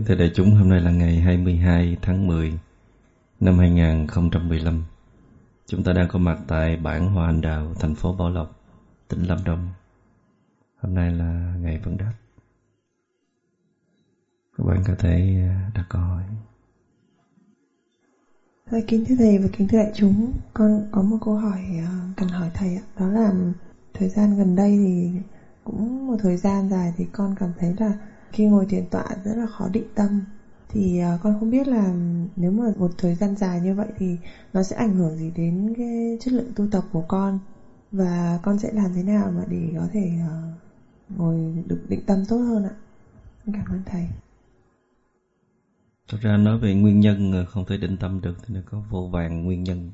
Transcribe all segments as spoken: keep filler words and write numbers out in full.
Kính thưa đại chúng, hôm nay là ngày hai mươi hai tháng mười năm hai nghìn không trăm mười lăm. Chúng ta đang có mặt tại bản Hoa Anh Đào, thành phố Bảo Lộc, tỉnh Lâm Đồng. Hôm nay là ngày vấn đáp. Các bạn có thể đặt câu hỏi. Thưa kính thưa thầy và kính thưa đại chúng, con có một câu hỏi cần hỏi thầy ạ. Đó là thời gian gần đây thì cũng một thời gian dài thì con cảm thấy là khi ngồi thiền tọa rất là khó định tâm. Thì con không biết là nếu mà một thời gian dài như vậy thì nó sẽ ảnh hưởng gì đến cái chất lượng tu tập của con, và con sẽ làm thế nào mà để có thể ngồi được định tâm tốt hơn ạ? Cảm ơn thầy. Thật ra nói về nguyên nhân không thể định tâm được thì nó có vô vàn nguyên nhân.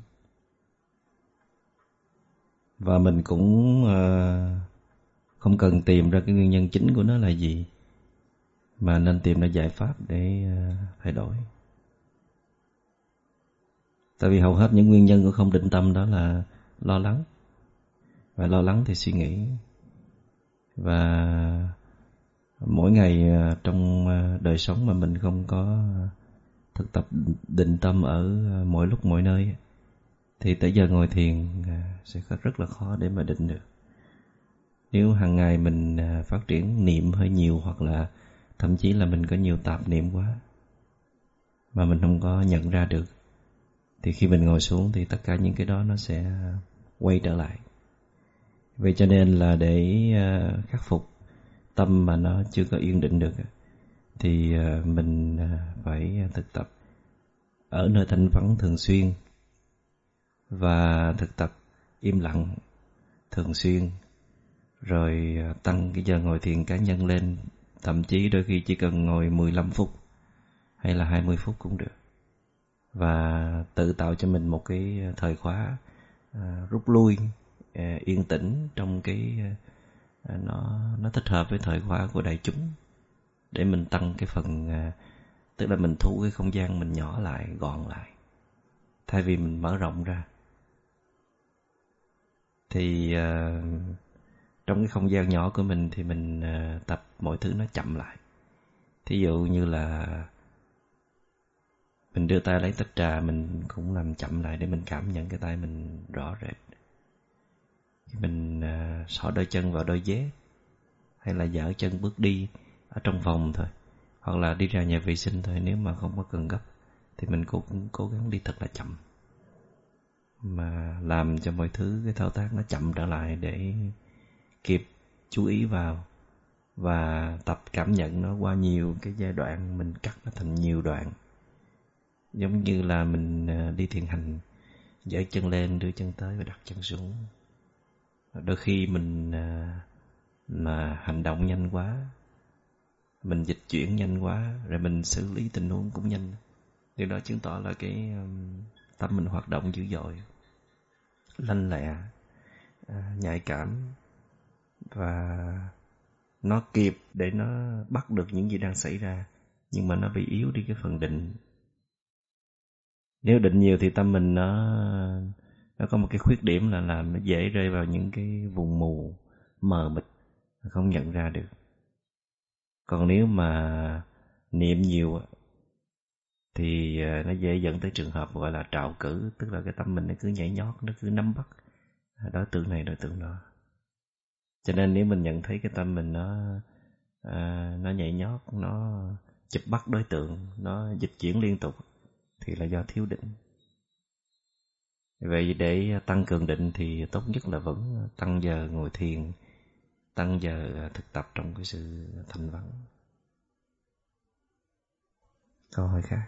Và mình cũng không cần tìm ra cái nguyên nhân chính của nó là gì, mà nên tìm ra giải pháp để thay đổi. Tại vì hầu hết những nguyên nhân của không định tâm đó là lo lắng. Và lo lắng thì suy nghĩ. Và mỗi ngày trong đời sống mà mình không có thực tập định tâm ở mọi lúc mọi nơi thì tới giờ ngồi thiền sẽ rất là khó để mà định được. Nếu hàng ngày mình phát triển niệm hơi nhiều, hoặc là thậm chí là mình có nhiều tạp niệm quá mà mình không có nhận ra được, thì khi mình ngồi xuống thì tất cả những cái đó nó sẽ quay trở lại. Vậy cho nên là để khắc phục tâm mà nó chưa có yên định được thì mình phải thực tập ở nơi thanh vắng thường xuyên, và thực tập im lặng thường xuyên, rồi tăng cái giờ ngồi thiền cá nhân lên. Thậm chí đôi khi chỉ cần ngồi mười lăm phút hay là hai mươi phút cũng được. Và tự tạo cho mình một cái thời khóa à, rút lui, à, yên tĩnh trong cái à, nó nó thích hợp với thời khóa của đại chúng, để mình tăng cái phần à, tức là mình thu cái không gian mình nhỏ lại, gọn lại, thay vì mình mở rộng ra. Thì à, trong cái không gian nhỏ của mình thì mình à, tập mọi thứ nó chậm lại. Thí dụ như là mình đưa tay lấy tách trà, mình cũng làm chậm lại để mình cảm nhận cái tay mình rõ rệt. Mình uh, xỏ đôi chân vào đôi dép, hay là dở chân bước đi ở trong phòng thôi, hoặc là đi ra nhà vệ sinh thôi. Nếu mà không có cần gấp thì mình cũng cố gắng đi thật là chậm, mà làm cho mọi thứ, cái thao tác nó chậm trở lại để kịp chú ý vào, và tập cảm nhận nó qua nhiều cái giai đoạn. Mình cắt nó thành nhiều đoạn, giống như là mình đi thiền hành, giở chân lên, đưa chân tới và đặt chân xuống. Đôi khi mình mà hành động nhanh quá, mình dịch chuyển nhanh quá, rồi mình xử lý tình huống cũng nhanh. Điều đó chứng tỏ là cái tâm mình hoạt động dữ dội, lanh lẹ, nhạy cảm, và nó kịp để nó bắt được những gì đang xảy ra. Nhưng mà nó bị yếu đi cái phần định. Nếu định nhiều thì tâm mình nó nó có một cái khuyết điểm là làm nó dễ rơi vào những cái vùng mù mờ mịt, không nhận ra được. Còn nếu mà niệm nhiều thì nó dễ dẫn tới trường hợp gọi là trạo cử, tức là cái tâm mình nó cứ nhảy nhót, nó cứ nắm bắt đối tượng này đối tượng đó. Cho nên nếu mình nhận thấy cái tâm mình nó à, nó nhảy nhót, nó chụp bắt đối tượng, nó dịch chuyển liên tục, thì là do thiếu định. Vậy để tăng cường định thì tốt nhất là vẫn tăng giờ ngồi thiền, tăng giờ thực tập trong cái sự thanh vắng. Câu hỏi khác.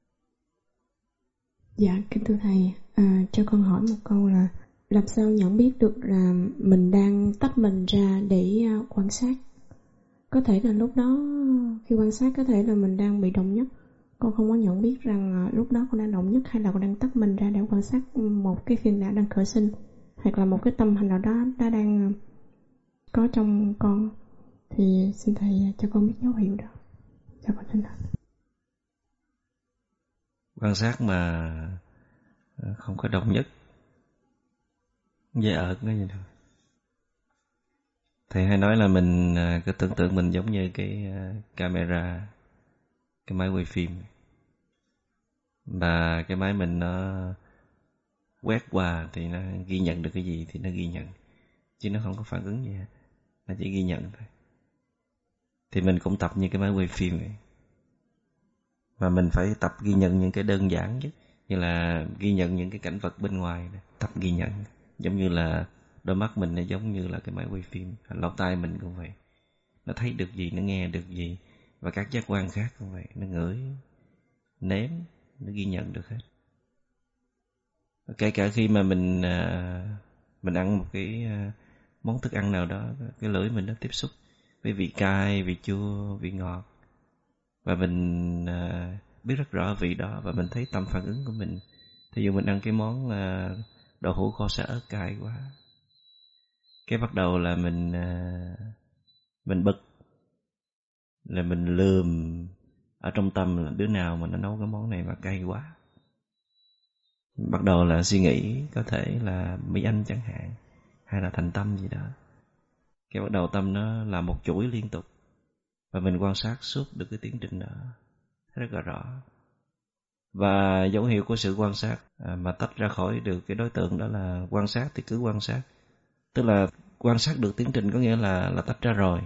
Dạ, kính thưa thầy, à, cho con hỏi một câu là làm sao nhận biết được là mình đang tách mình ra để quan sát? Có thể là lúc đó khi quan sát có thể là mình đang bị động nhất, con không có nhận biết rằng lúc đó con đang động nhất, hay là con đang tách mình ra để quan sát một cái phiền não đang khởi sinh, hoặc là một cái tâm hành nào đó đã đang có trong con. Thì xin thầy cho con biết dấu hiệu đó. Cho con xin thầy. Quan sát mà không có động nhất, dễ ợt nó vậy thôi. Thầy hay nói là mình cứ tưởng tượng mình giống như cái camera cái máy quay phim. Và cái máy mình nó quét qua thì nó ghi nhận được cái gì thì nó ghi nhận, chứ nó không có phản ứng gì hết, nó chỉ ghi nhận thôi. Thì mình cũng tập như cái máy quay phim vậy. Và mình phải tập ghi nhận những cái đơn giản nhất, như là ghi nhận những cái cảnh vật bên ngoài, tập ghi nhận. Giống như là đôi mắt mình nó giống như là cái máy quay phim, lỗ tai mình cũng vậy, nó thấy được gì, nó nghe được gì. Và các giác quan khác cũng vậy, nó ngửi, nếm, nó ghi nhận được hết. Kể cả khi mà mình mình ăn một cái món thức ăn nào đó, cái lưỡi mình nó tiếp xúc với vị cay, vị chua, vị ngọt, và mình biết rất rõ vị đó, và mình thấy tâm phản ứng của mình. Thí dụ mình ăn cái món đậu hũ kho sả ớt cay quá, cái bắt đầu là mình mình bực, là mình lườm ở trong tâm là đứa nào mà nó nấu cái món này mà cay quá. Bắt đầu là suy nghĩ có thể là Mỹ Anh chẳng hạn, hay là Thành Tâm gì đó. Cái bắt đầu tâm nó là một chuỗi liên tục, và mình quan sát suốt được cái tiến trình đó rất là rõ. Và dấu hiệu của sự quan sát mà tách ra khỏi được cái đối tượng đó là quan sát thì cứ quan sát. Tức là quan sát được tiến trình có nghĩa là là tách ra rồi.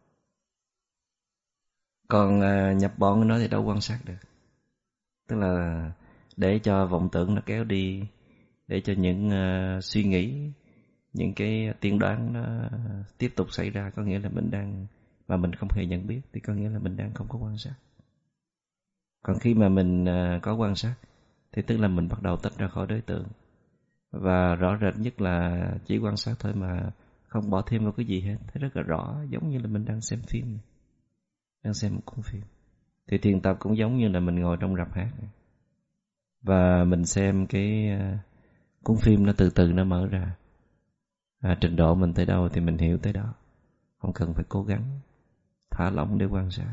Còn à, nhập bọn nó thì đâu quan sát được. Tức là để cho vọng tưởng nó kéo đi, để cho những uh, suy nghĩ, những cái tiên đoán nó tiếp tục xảy ra, có nghĩa là mình đang, mà mình không hề nhận biết, thì có nghĩa là mình đang không có quan sát. Còn khi mà mình uh, có quan sát thì tức là mình bắt đầu tách ra khỏi đối tượng. Và rõ rệt nhất là chỉ quan sát thôi mà không bỏ thêm vào cái gì hết. Thấy rất là rõ, giống như là mình đang xem phim, đang xem một cuốn phim. Thì thiền tập cũng giống như là mình ngồi trong rạp hát, và mình xem cái uh, cuốn phim nó từ từ nó mở ra. À, trình độ mình tới đâu thì mình hiểu tới đó, không cần phải cố gắng, thả lỏng để quan sát.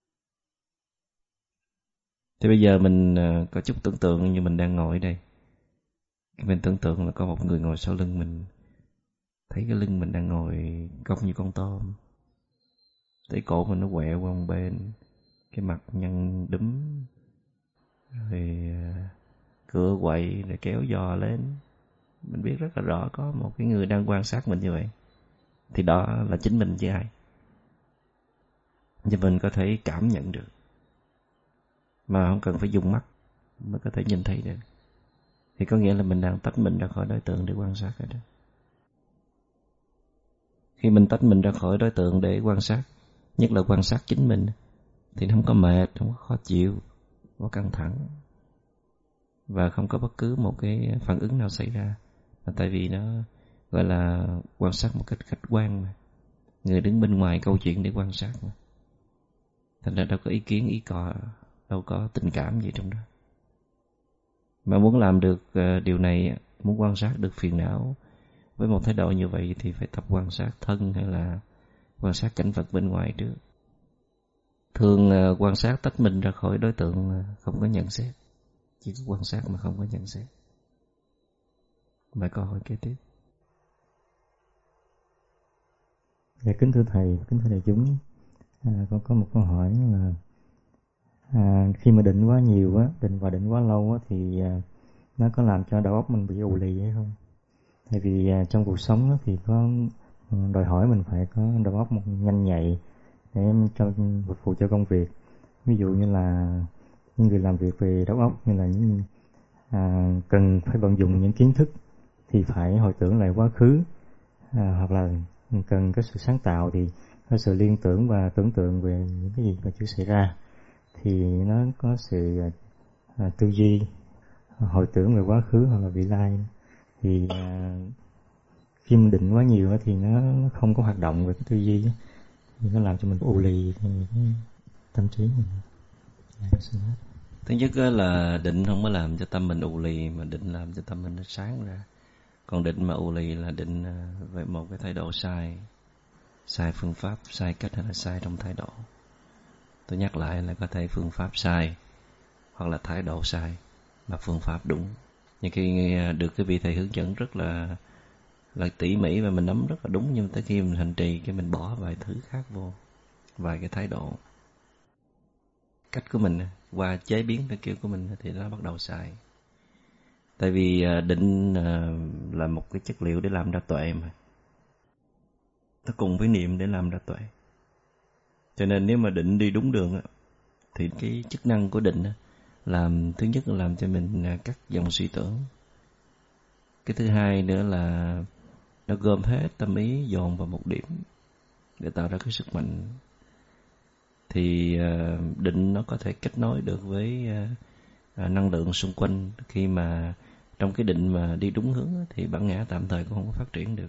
Thì bây giờ mình uh, có chút tưởng tượng như mình đang ngồi ở đây. Mình tưởng tượng là có một người ngồi sau lưng mình, thấy cái lưng mình đang ngồi cong như con tôm, thấy cổ mình nó quẹo qua một bên, cái mặt nhăn đúm, rồi cửa quậy rồi kéo giò lên. Mình biết rất là rõ có một cái người đang quan sát mình như vậy. Thì đó là chính mình chứ ai. Nhưng mình có thể cảm nhận được, mà không cần phải dùng mắt mới có thể nhìn thấy được. Thì có nghĩa là mình đang tách mình ra khỏi đối tượng để quan sát rồi đó. Khi mình tách mình ra khỏi đối tượng để quan sát, nhất là quan sát chính mình, thì nó không có mệt, không có khó chịu, không có căng thẳng, và không có bất cứ một cái phản ứng nào xảy ra. Và tại vì nó gọi là quan sát một cách khách quan mà, người đứng bên ngoài câu chuyện để quan sát mà, thành ra đâu có ý kiến ý cò, đâu có tình cảm gì trong đó. Mà muốn làm được điều này, muốn quan sát được phiền não với một thái độ như vậy, thì phải tập quan sát thân hay là quan sát cảnh vật bên ngoài trước. Thường quan sát tách mình ra khỏi đối tượng, không có nhận xét, chỉ có quan sát mà không có nhận xét. Mời câu hỏi kế tiếp. Dạ, kính thưa thầy, kính thưa đại chúng, à, con có một câu hỏi là à, khi mà định quá nhiều á, định và định quá lâu á, thì à, nó có làm cho đầu óc mình bị ù lì hay không? Tại vì à, trong cuộc sống á, thì có đòi hỏi mình phải có đầu óc một nhanh nhạy để cho phục vụ cho công việc. Ví dụ như là những người làm việc về đầu óc, như là những à, cần phải vận dụng những kiến thức thì phải hồi tưởng lại quá khứ, à, hoặc là cần có sự sáng tạo thì có sự liên tưởng và tưởng tượng về những cái gì mà chưa xảy ra, thì nó có sự à, tư duy hồi tưởng về quá khứ hoặc là vị lai. Thì à, khi mình định quá nhiều thì nó không có hoạt động về cái tư duy, thì nó làm cho mình ù lì cái tâm trí mình. Thứ nhất là định không có làm cho tâm mình ù lì, mà định làm cho tâm mình nó sáng ra. Còn định mà ù lì là định về một cái thái độ sai, sai phương pháp, sai cách, hay là sai trong thái độ. Tôi nhắc lại là có thể phương pháp sai, hoặc là thái độ sai, mà phương pháp đúng. Nhưng khi được cái vị thầy hướng dẫn rất là là tỉ mỉ và mình nắm rất là đúng, nhưng tới khi mình hành trì cái mình bỏ vài thứ khác vô, vài cái thái độ. cách của mình, qua chế biến cái kiểu của mình thì nó bắt đầu sai. Tại vì định là một cái chất liệu để làm ra tuệ mà, nó cùng với niệm để làm ra tuệ. Cho nên nếu mà định đi đúng đường thì cái chức năng của định làm, thứ nhất là làm cho mình cắt dòng suy tưởng. Cái thứ hai nữa là nó gom hết tâm ý dồn vào một điểm để tạo ra cái sức mạnh. Thì định nó có thể kết nối được với năng lượng xung quanh. Khi mà trong cái định mà đi đúng hướng thì bản ngã tạm thời cũng không có phát triển được.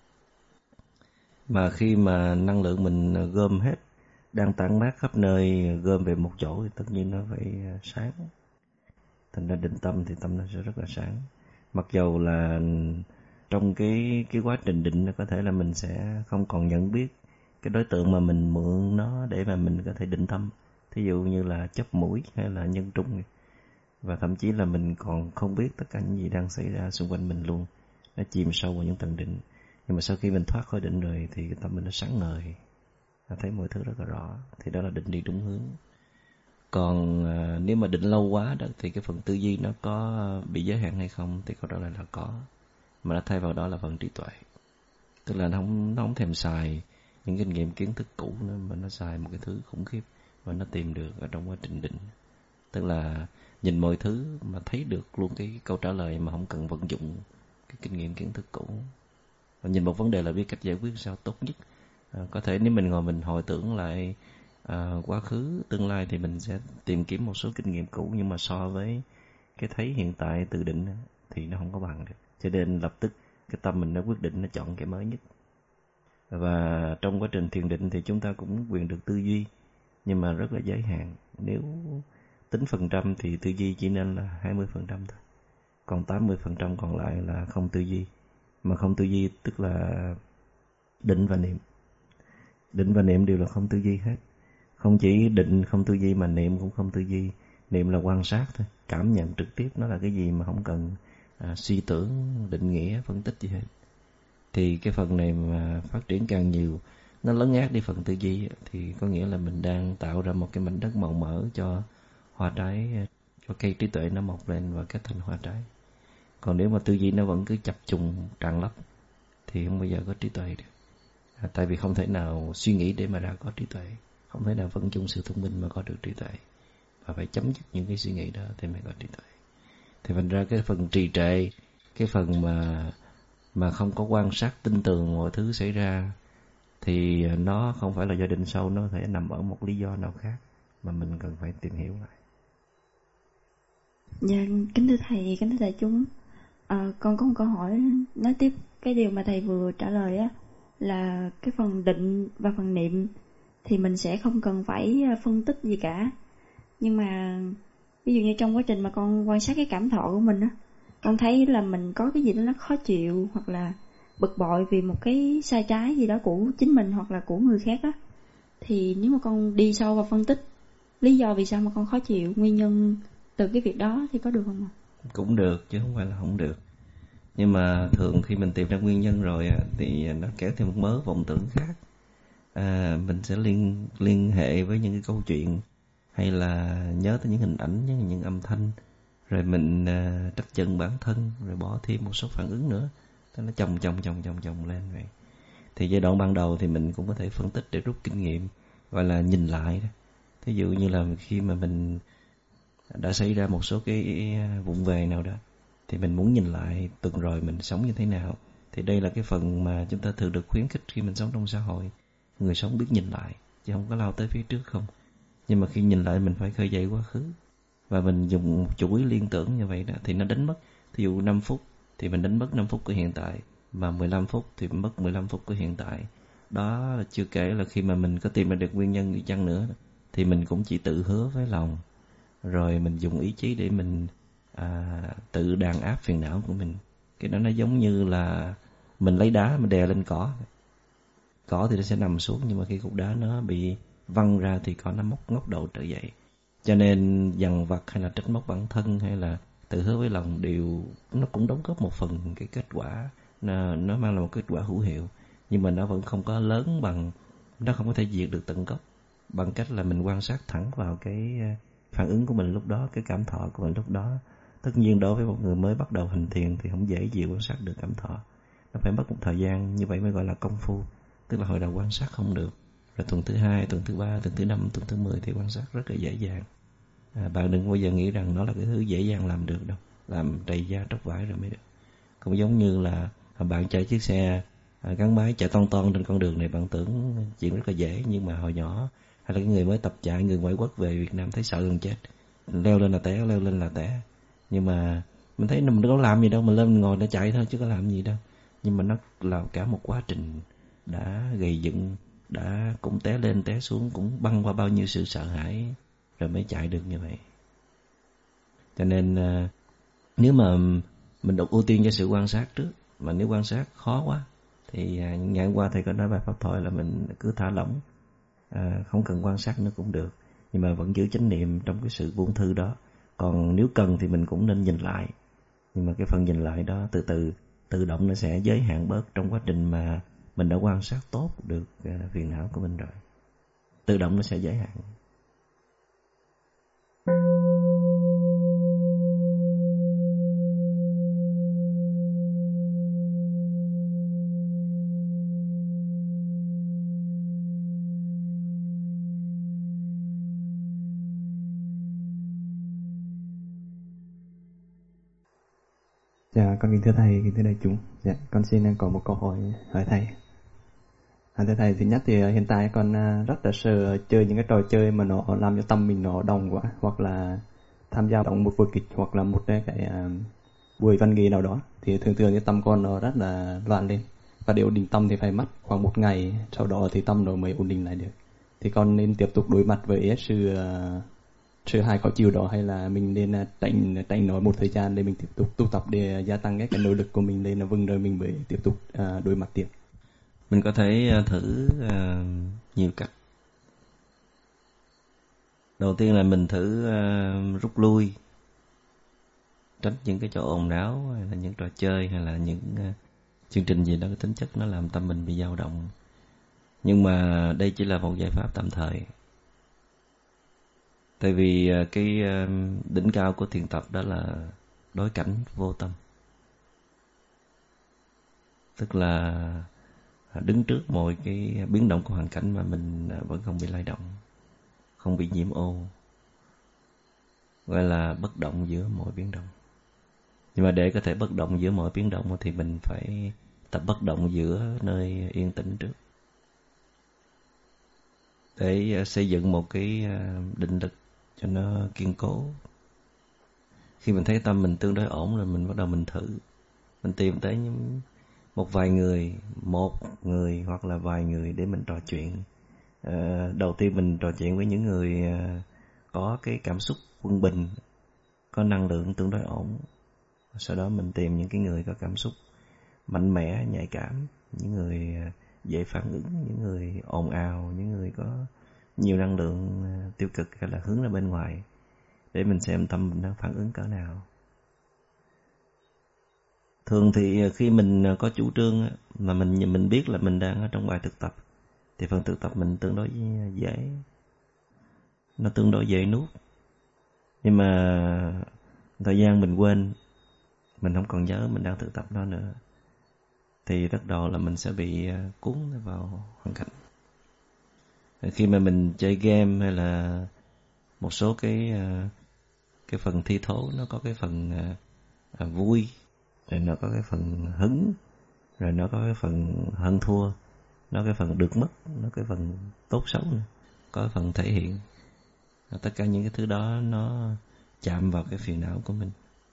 Mà khi mà năng lượng mình gom hết, đang tản mát khắp nơi, gom về một chỗ thì tất nhiên nó phải sáng. Thành ra định tâm thì tâm nó sẽ rất là sáng. Mặc dầu là trong cái cái quá trình định nó có thể là mình sẽ không còn nhận biết cái đối tượng mà mình mượn nó để mà mình có thể định tâm. Thí dụ như là chấp mũi hay là nhân trung. Và thậm chí là mình còn không biết tất cả những gì đang xảy ra xung quanh mình luôn. Nó chìm sâu vào những tầng định. Nhưng mà sau khi mình thoát khỏi định rồi thì cái tâm mình nó sáng ngời, nó thấy mọi thứ rất là rõ. Thì đó là định đi đúng hướng. Còn à, nếu mà định lâu quá đó thì cái phần tư duy nó có bị giới hạn hay không thì câu trả lời là có. Mà nó thay vào đó là phần trí tuệ. Tức là nó không, nó không thèm xài những kinh nghiệm kiến thức cũ nữa, mà nó xài một cái thứ khủng khiếp và nó tìm được ở trong quá trình định. Tức là nhìn mọi thứ mà thấy được luôn cái câu trả lời mà không cần vận dụng cái kinh nghiệm kiến thức cũ. Và nhìn một vấn đề là biết cách giải quyết sao tốt nhất. À, có thể nếu mình ngồi mình hồi tưởng lại à, quá khứ, tương lai thì mình sẽ tìm kiếm một số kinh nghiệm cũ, nhưng mà so với cái thấy hiện tại tự định thì nó không có bằng được. Cho nên lập tức cái tâm mình nó quyết định nó chọn cái mới nhất. Và trong quá trình thiền định thì chúng ta cũng quyền được tư duy, nhưng mà rất là giới hạn. Nếu tính phần trăm thì tư duy chỉ nên là hai mươi phần trăm thôi. Còn tám mươi phần trăm còn lại là không tư duy. Mà không tư duy tức là định và niệm. Định và niệm đều là không tư duy hết. Không chỉ định không tư duy mà niệm cũng không tư duy. Niệm là quan sát thôi, cảm nhận trực tiếp nó là cái gì mà không cần à, suy tưởng, định nghĩa, phân tích gì hết. Thì cái phần này mà phát triển càng nhiều, nó lấn át đi phần tư duy, thì có nghĩa là mình đang tạo ra một cái mảnh đất màu mỡ cho hoa trái, cho cây trí tuệ nó mọc lên và kết thành hoa trái. Còn nếu mà tư duy nó vẫn cứ chập trùng tràn lấp thì không bao giờ có trí tuệ được. À, tại vì không thể nào suy nghĩ để mà ra có trí tuệ, không thể nào vận dụng sự thông minh mà có được trí tuệ, và phải chấm dứt những cái suy nghĩ đó thì mới có trí tuệ. Thì thành ra cái phần trì trệ, cái phần mà mà không có quan sát tinh tường mọi thứ xảy ra thì nó không phải là do định sâu, nó có thể nằm ở một lý do nào khác mà mình cần phải tìm hiểu lại. Dạ, kính thưa thầy, kính thưa đại chúng, à, con có một câu hỏi nói tiếp cái điều mà thầy vừa trả lời á, là cái phần định và phần niệm thì mình sẽ không cần phải phân tích gì cả. Nhưng mà ví dụ như trong quá trình mà con quan sát cái cảm thọ của mình á, con thấy là mình có cái gì đó nó khó chịu hoặc là bực bội vì một cái sai trái gì đó của chính mình hoặc là của người khác á, thì nếu mà con đi sâu vào phân tích lý do vì sao mà con khó chịu, nguyên nhân từ cái việc đó thì có được không ạ? Cũng được chứ không phải là không được. Nhưng mà thường khi mình tìm ra nguyên nhân rồi thì nó kéo theo một mớ vọng tưởng khác. À, mình sẽ liên liên hệ với những cái câu chuyện, hay là nhớ tới những hình ảnh, những, những âm thanh, rồi mình uh, trách chân bản thân, rồi bỏ thêm một số phản ứng nữa. Nó chồng chồng chồng chồng chồng lên vậy. Thì giai đoạn ban đầu thì mình cũng có thể phân tích để rút kinh nghiệm, gọi là nhìn lại đó. Thí dụ như là khi mà mình đã xảy ra một số cái vụng về nào đó, thì mình muốn nhìn lại tuần rồi mình sống như thế nào. Thì đây là cái phần mà chúng ta thường được khuyến khích khi mình sống trong xã hội. Người sống biết nhìn lại, chứ không có lao tới phía trước không. Nhưng mà khi nhìn lại mình phải khơi dậy quá khứ. Và mình dùng chủ ý liên tưởng như vậy đó, thì nó đánh mất. Thí dụ năm phút thì mình đánh mất năm phút của hiện tại, mà mười lăm phút thì mất mười lăm phút của hiện tại. Đó là chưa kể là khi mà mình có tìm ra được nguyên nhân đi chăng nữa, thì mình cũng chỉ tự hứa với lòng, rồi mình dùng ý chí để mình à, tự đàn áp phiền não của mình. Cái đó nó giống như là mình lấy đá mình đè lên cỏ. Cỏ thì nó sẽ nằm xuống, nhưng mà khi cục đá nó bị văng ra thì cỏ nó móc ngóc đầu trở dậy. Cho nên dằn vặt hay là trách móc bản thân hay là tự hứa với lòng đều nó cũng đóng góp một phần cái kết quả, nó, nó mang lại một kết quả hữu hiệu, nhưng mà nó vẫn không có lớn bằng, nó không có thể diệt được tận gốc. bằng cách là mình quan sát thẳng vào cái phản ứng của mình lúc đó, cái cảm thọ của mình lúc đó. Tất nhiên đối với một người mới bắt đầu hành thiền thì không dễ gì quan sát được cảm thọ. Nó phải mất một thời gian, như vậy mới gọi là công phu. Tức là hồi đầu quan sát không được, rồi tuần thứ hai, tuần thứ ba, tuần thứ năm, tuần thứ mười thì quan sát rất là dễ dàng. À, bạn đừng bao giờ nghĩ rằng nó là cái thứ dễ dàng làm được đâu, làm trầy da tróc vải rồi mới được. Cũng giống như là bạn chạy chiếc xe gắn máy chạy ton ton trên con đường này, bạn tưởng chuyện rất là dễ, nhưng mà hồi nhỏ hay là cái người mới tập chạy, người ngoại quốc về Việt Nam thấy sợ gần chết, leo lên là té, leo lên là té. Nhưng mà mình thấy mình đâu có làm gì đâu, mình lên mình ngồi để chạy thôi chứ có làm gì đâu. Nhưng mà nó là cả một quá trình đã gầy dựng, đã cũng té lên té xuống, cũng băng qua bao nhiêu sự sợ hãi rồi mới chạy được như vậy. Cho nên nếu mà mình được ưu tiên cho sự quan sát trước, mà nếu quan sát khó quá thì ngày hôm qua thầy có nói bài pháp thoại là mình cứ thả lỏng, à, không cần quan sát nữa cũng được, nhưng mà vẫn giữ chánh niệm trong cái sự buông thư đó. Còn nếu cần thì mình cũng nên nhìn lại, nhưng mà cái phần nhìn lại đó từ từ tự động nó sẽ giới hạn bớt trong quá trình mà mình đã quan sát tốt được phiền não của mình rồi. Tự động nó sẽ giới hạn. Dạ, con kính thưa thầy, kính thưa đại chúng. Dạ, con xin có một câu hỏi hỏi thầy. À, thưa thầy, thứ nhất thì hiện tại con rất là sợ chơi những cái trò chơi mà nó làm cho tâm mình nó đồng quá, hoặc là tham gia đóng một vở kịch hoặc là một cái, cái uh, buổi văn nghệ nào đó, thì thường thường cái tâm con nó rất là loạn lên, và để ổn định tâm thì phải mất khoảng một ngày, sau đó thì tâm nó mới ổn định lại được. Thì con nên tiếp tục đối mặt với sự uh, sự hại khó chịu đó, hay là mình nên tránh tránh nó một thời gian để mình tiếp tục tu tập để gia tăng cái, cái nỗ lực của mình lên, là vâng rồi mình mới tiếp tục uh, đối mặt tiếp. Mình có thể thử uh, nhiều cách. Đầu tiên là mình thử uh, rút lui, tránh những cái chỗ ồn náo, hay là những trò chơi, hay là những uh, chương trình gì đó cái tính chất nó làm tâm mình bị dao động. Nhưng mà đây chỉ là một giải pháp tạm thời. Tại vì uh, cái uh, đỉnh cao của thiền tập đó là đối cảnh vô tâm. Tức là đứng trước mọi cái biến động của hoàn cảnh mà mình vẫn không bị lay động, không bị nhiễm ô, gọi là bất động giữa mọi biến động. Nhưng mà để có thể bất động giữa mọi biến động thì mình phải tập bất động giữa nơi yên tĩnh trước, để xây dựng một cái định lực cho nó kiên cố. Khi mình thấy tâm mình tương đối ổn rồi, mình bắt đầu mình thử, mình tìm tới những một vài người, một người hoặc là vài người để mình trò chuyện. À, đầu tiên mình trò chuyện với những người à, có cái cảm xúc quân bình, có năng lượng tương đối ổn. Sau đó mình tìm những cái người có cảm xúc mạnh mẽ, nhạy cảm, những người dễ phản ứng, những người ồn ào, những người có nhiều năng lượng tiêu cực hay là hướng ra bên ngoài, để mình xem tâm mình đang phản ứng cỡ nào. Thường thì khi mình có chủ trương mà mình mình biết là mình đang ở trong bài thực tập, thì phần thực tập mình tương đối dễ, nó tương đối dễ nuốt. Nhưng mà thời gian mình quên, mình không còn nhớ mình đang thực tập nó nữa, thì bắt đầu là mình sẽ bị cuốn vào hoàn cảnh. Khi mà mình chơi game hay là một số cái cái phần thi thố, nó có cái phần vui, rồi nó có cái phần hứng, rồi nó có cái phần hơn thua, nó có cái phần được mất, nó có cái phần tốt xấu nữa, có cái phần thể hiện. Tất cả những cái thứ đó nó chạm vào cái phiền não của mình.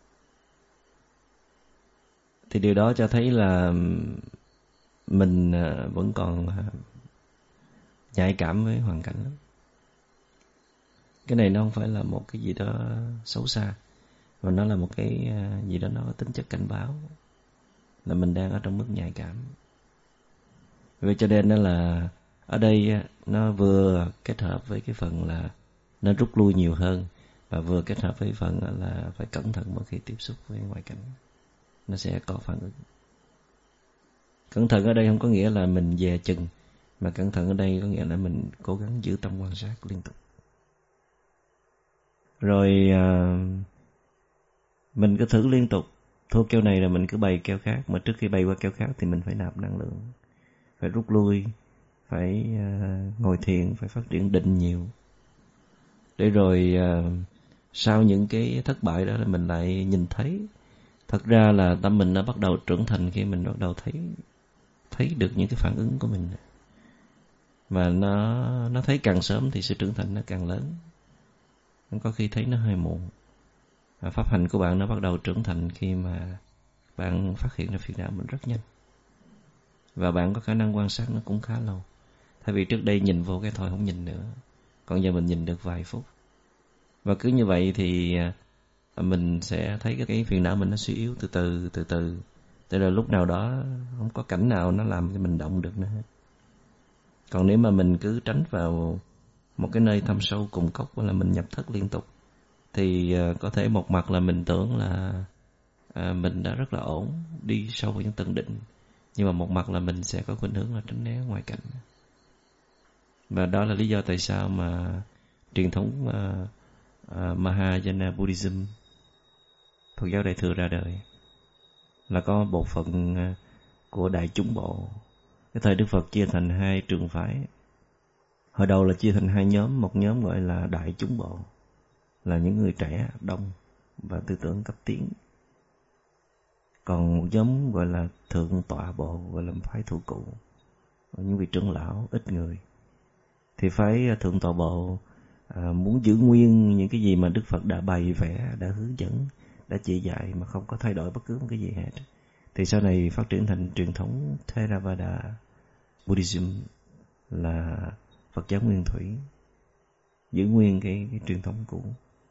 Thì điều đó cho thấy là mình vẫn còn nhạy cảm với hoàn cảnh lắm. Cái này nó không phải là một cái gì đó xấu xa, mà nó là một cái gì đó nó có tính chất cảnh báo là mình đang ở trong mức nhạy cảm. Vậy cho nên đó là ở đây nó vừa kết hợp với cái phần là nó rút lui nhiều hơn, và vừa kết hợp với phần là phải cẩn thận mỗi khi tiếp xúc với ngoại cảnh, nó sẽ có phản ứng. Cẩn thận ở đây không có nghĩa là mình dè chừng, Mà cẩn thận ở đây có nghĩa là mình cố gắng giữ tâm quan sát liên tục. Rồi à, mình cứ thử liên tục. Thua keo này là mình cứ bày keo khác. Mà trước khi bày qua keo khác thì mình phải nạp năng lượng, phải rút lui, phải uh, ngồi thiền, phải phát triển định nhiều. Để rồi uh, sau những cái thất bại đó là mình lại nhìn thấy thật ra là tâm mình đã bắt đầu trưởng thành khi mình bắt đầu thấy thấy được những cái phản ứng của mình. Mà nó nó thấy càng sớm thì sự trưởng thành nó càng lớn. Có khi thấy nó hơi muộn. Và pháp hành của bạn nó bắt đầu trưởng thành khi mà bạn phát hiện ra phiền não mình rất nhanh. Và bạn có khả năng quan sát nó cũng khá lâu. Thay vì trước đây nhìn vô cái thôi không nhìn nữa, còn giờ mình nhìn được vài phút. Và cứ như vậy thì mình sẽ thấy cái phiền não mình nó suy yếu từ từ, từ từ. Tới rồi lúc nào đó không có cảnh nào nó làm cho mình động được nữa hết. Còn nếu mà mình cứ tránh vào một cái nơi thâm sâu cùng cốc, hoặc là mình nhập thất liên tục, thì có thể một mặt là mình tưởng là à, mình đã rất là ổn, đi sâu vào những tầng định. Nhưng mà một mặt là mình sẽ có khuynh hướng là tránh né ngoại cảnh. Và đó là lý do tại sao mà truyền thống uh, uh, Mahayana Buddhism, Phật giáo Đại Thừa ra đời, là có bộ phận uh, của Đại Chúng Bộ. Cái thời Đức Phật chia thành hai trường phái. Hồi đầu là chia thành hai nhóm. Một nhóm gọi là Đại Chúng Bộ, là những người trẻ, đông và tư tưởng cấp tiến. Còn một nhóm gọi là Thượng Tọa Bộ, gọi là phái thủ cụ, những vị trưởng lão ít người. Thì phái Thượng Tọa Bộ à, muốn giữ nguyên những cái gì mà Đức Phật đã bày vẽ, đã hướng dẫn, đã chỉ dạy, mà không có thay đổi bất cứ một cái gì hết. Thì sau này phát triển thành truyền thống Theravada Buddhism, là Phật giáo nguyên thủy, giữ nguyên cái, cái truyền thống cũ.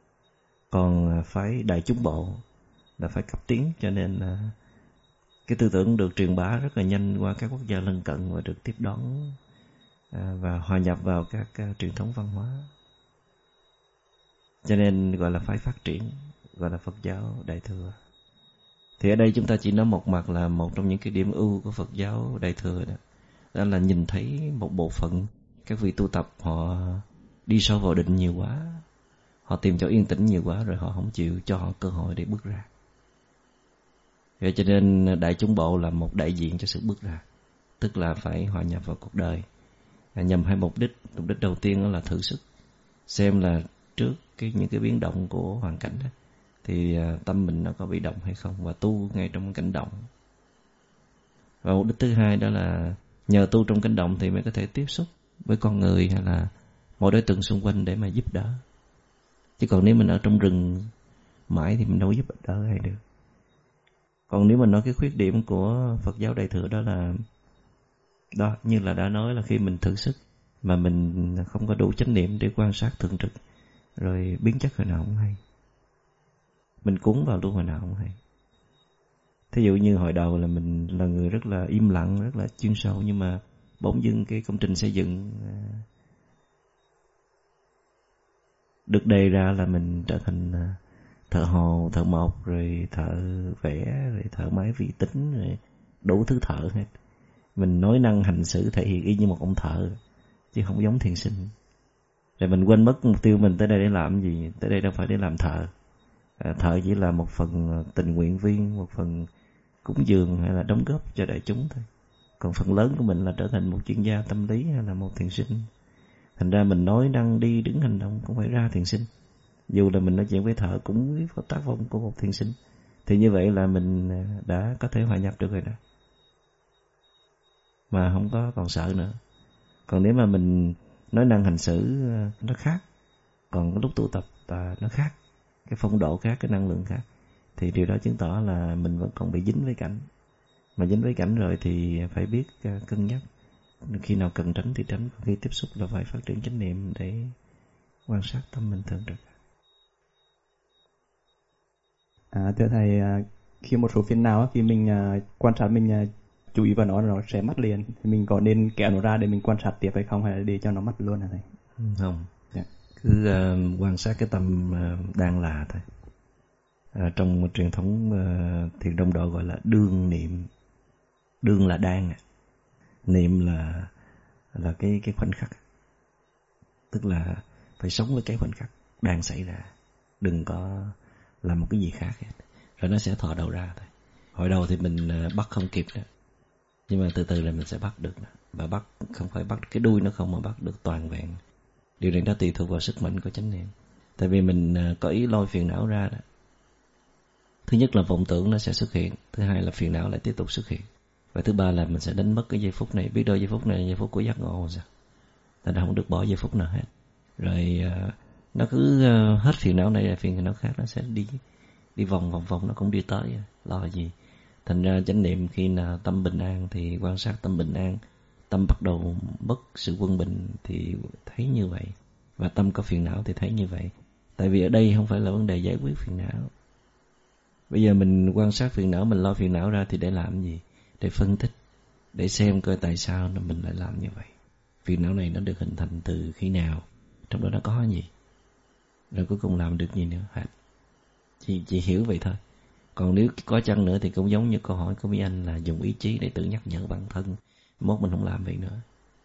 Còn phái Đại Chúng Bộ là phái cấp tiến, cho nên là cái tư tưởng được truyền bá rất là nhanh qua các quốc gia lân cận và được tiếp đón à, và hòa nhập vào các uh, truyền thống văn hóa. Cho nên gọi là phái phát triển, gọi là Phật giáo Đại Thừa. Thì ở đây chúng ta chỉ nói một mặt là một trong những cái điểm ưu của Phật giáo Đại Thừa đó, đó là nhìn thấy một bộ phận các vị tu tập họ đi sâu vào định nhiều quá, họ tìm chỗ yên tĩnh nhiều quá, rồi họ không chịu cho họ cơ hội để bước ra. Vậy cho nên Đại Chúng Bộ là một đại diện cho sự bước ra, tức là phải hòa nhập vào cuộc đời nhằm hai mục đích. Mục đích đầu tiên là thử sức, xem là trước cái những cái biến động của hoàn cảnh đó, thì tâm mình nó có bị động hay không, và tu ngay trong cảnh động. Và mục đích thứ hai đó là nhờ tu trong cảnh động thì mới có thể tiếp xúc với con người hay là mọi đối tượng xung quanh để mà giúp đỡ. Chứ còn nếu mình ở trong rừng mãi thì mình đâu giúp đỡ ai được. Còn nếu mình nói cái khuyết điểm của Phật giáo Đại Thừa đó là đó, như là đã nói, là khi mình thử sức mà mình không có đủ chánh niệm để quan sát thường trực, rồi biến chất hồi nào không hay, mình cuốn vào luôn hồi nào không hay. Thí dụ như hồi đầu là mình là người rất là im lặng, rất là chuyên sâu, nhưng mà bỗng dưng cái công trình xây dựng được đề ra là mình trở thành thợ hồ, thợ mộc, rồi thợ vẽ, rồi thợ máy vi tính, rồi đủ thứ thợ hết. Mình nói năng hành xử thể hiện y như một ông thợ, chứ không giống thiền sinh. Rồi mình quên mất mục tiêu mình tới đây để làm gì. Tới đây đâu phải để làm thợ. à, Thợ chỉ là một phần tình nguyện viên, một phần cúng dường hay là đóng góp cho đại chúng thôi. Còn phần lớn của mình là trở thành một chuyên gia tâm lý hay là một thiền sinh. Thành ra mình nói năng đi đứng hành động cũng phải ra thiền sinh. Dù là mình nói chuyện với thợ cũng với tác phong của một thiền sinh. Thì như vậy là mình đã có thể hòa nhập được rồi đó, mà không có còn sợ nữa. Còn nếu mà mình nói năng hành xử nó khác, còn cái lúc tụ tập à, nó khác, cái phong độ khác, cái năng lượng khác, thì điều đó chứng tỏ là mình vẫn còn bị dính với cảnh. Mà dính với cảnh rồi thì phải biết uh, cân nhắc. Khi nào cần tránh thì tránh, khi tiếp xúc là phải phát triển chánh niệm để quan sát tâm mình thường trực. À, thưa thầy, khi một số phiền não, khi mình uh, quan sát, mình uh, chú ý vào nó, nó sẽ mất liền, thì mình có nên kéo nó ra để mình quan sát tiếp hay không, hay là để cho nó mất luôn hả thầy? Không, yeah. cứ uh, quan sát cái tâm uh, đang là thôi. Uh, trong truyền thống uh, thiền đông độ gọi là đương niệm. Đương là đang, niệm là là cái cái khoảnh khắc, tức là phải sống với cái khoảnh khắc đang xảy ra, đừng có làm một cái gì khác hết. Rồi nó sẽ thò đầu ra thôi. Hồi đầu thì mình bắt không kịp nữa, nhưng mà từ từ là mình sẽ bắt được nữa. Và bắt không phải bắt cái đuôi nó không, mà bắt được toàn vẹn. Điều này nó tùy thuộc vào sức mạnh của chánh niệm. Tại vì mình có ý lôi phiền não ra đó. Thứ nhất là vọng tưởng nó sẽ xuất hiện, thứ hai là phiền não lại tiếp tục xuất hiện, và thứ ba là mình sẽ đánh mất cái giây phút này. Biết đâu giây phút này là giây phút của giác ngộ sao? Thành ra không được bỏ giây phút nào hết. Rồi nó cứ hết phiền não này, phiền não khác nó sẽ đi đi vòng vòng vòng, nó cũng đi tới, lo gì. Thành ra chánh niệm khi nào tâm bình an thì quan sát tâm bình an, tâm bắt đầu mất sự quân bình thì thấy như vậy, và tâm có phiền não thì thấy như vậy. Tại vì ở đây không phải là vấn đề giải quyết phiền não. Bây giờ mình quan sát phiền não, mình lo phiền não ra thì để làm gì? Để phân tích, để xem coi tại sao mình lại làm như vậy. Phiền não này nó được hình thành từ khi nào, trong đó nó có gì, rồi cuối cùng làm được gì nữa. Chỉ, chỉ hiểu vậy thôi. Còn nếu có chăng nữa thì cũng giống như câu hỏi của mấy anh là dùng ý chí để tự nhắc nhở bản thân, mốt mình không làm vậy nữa.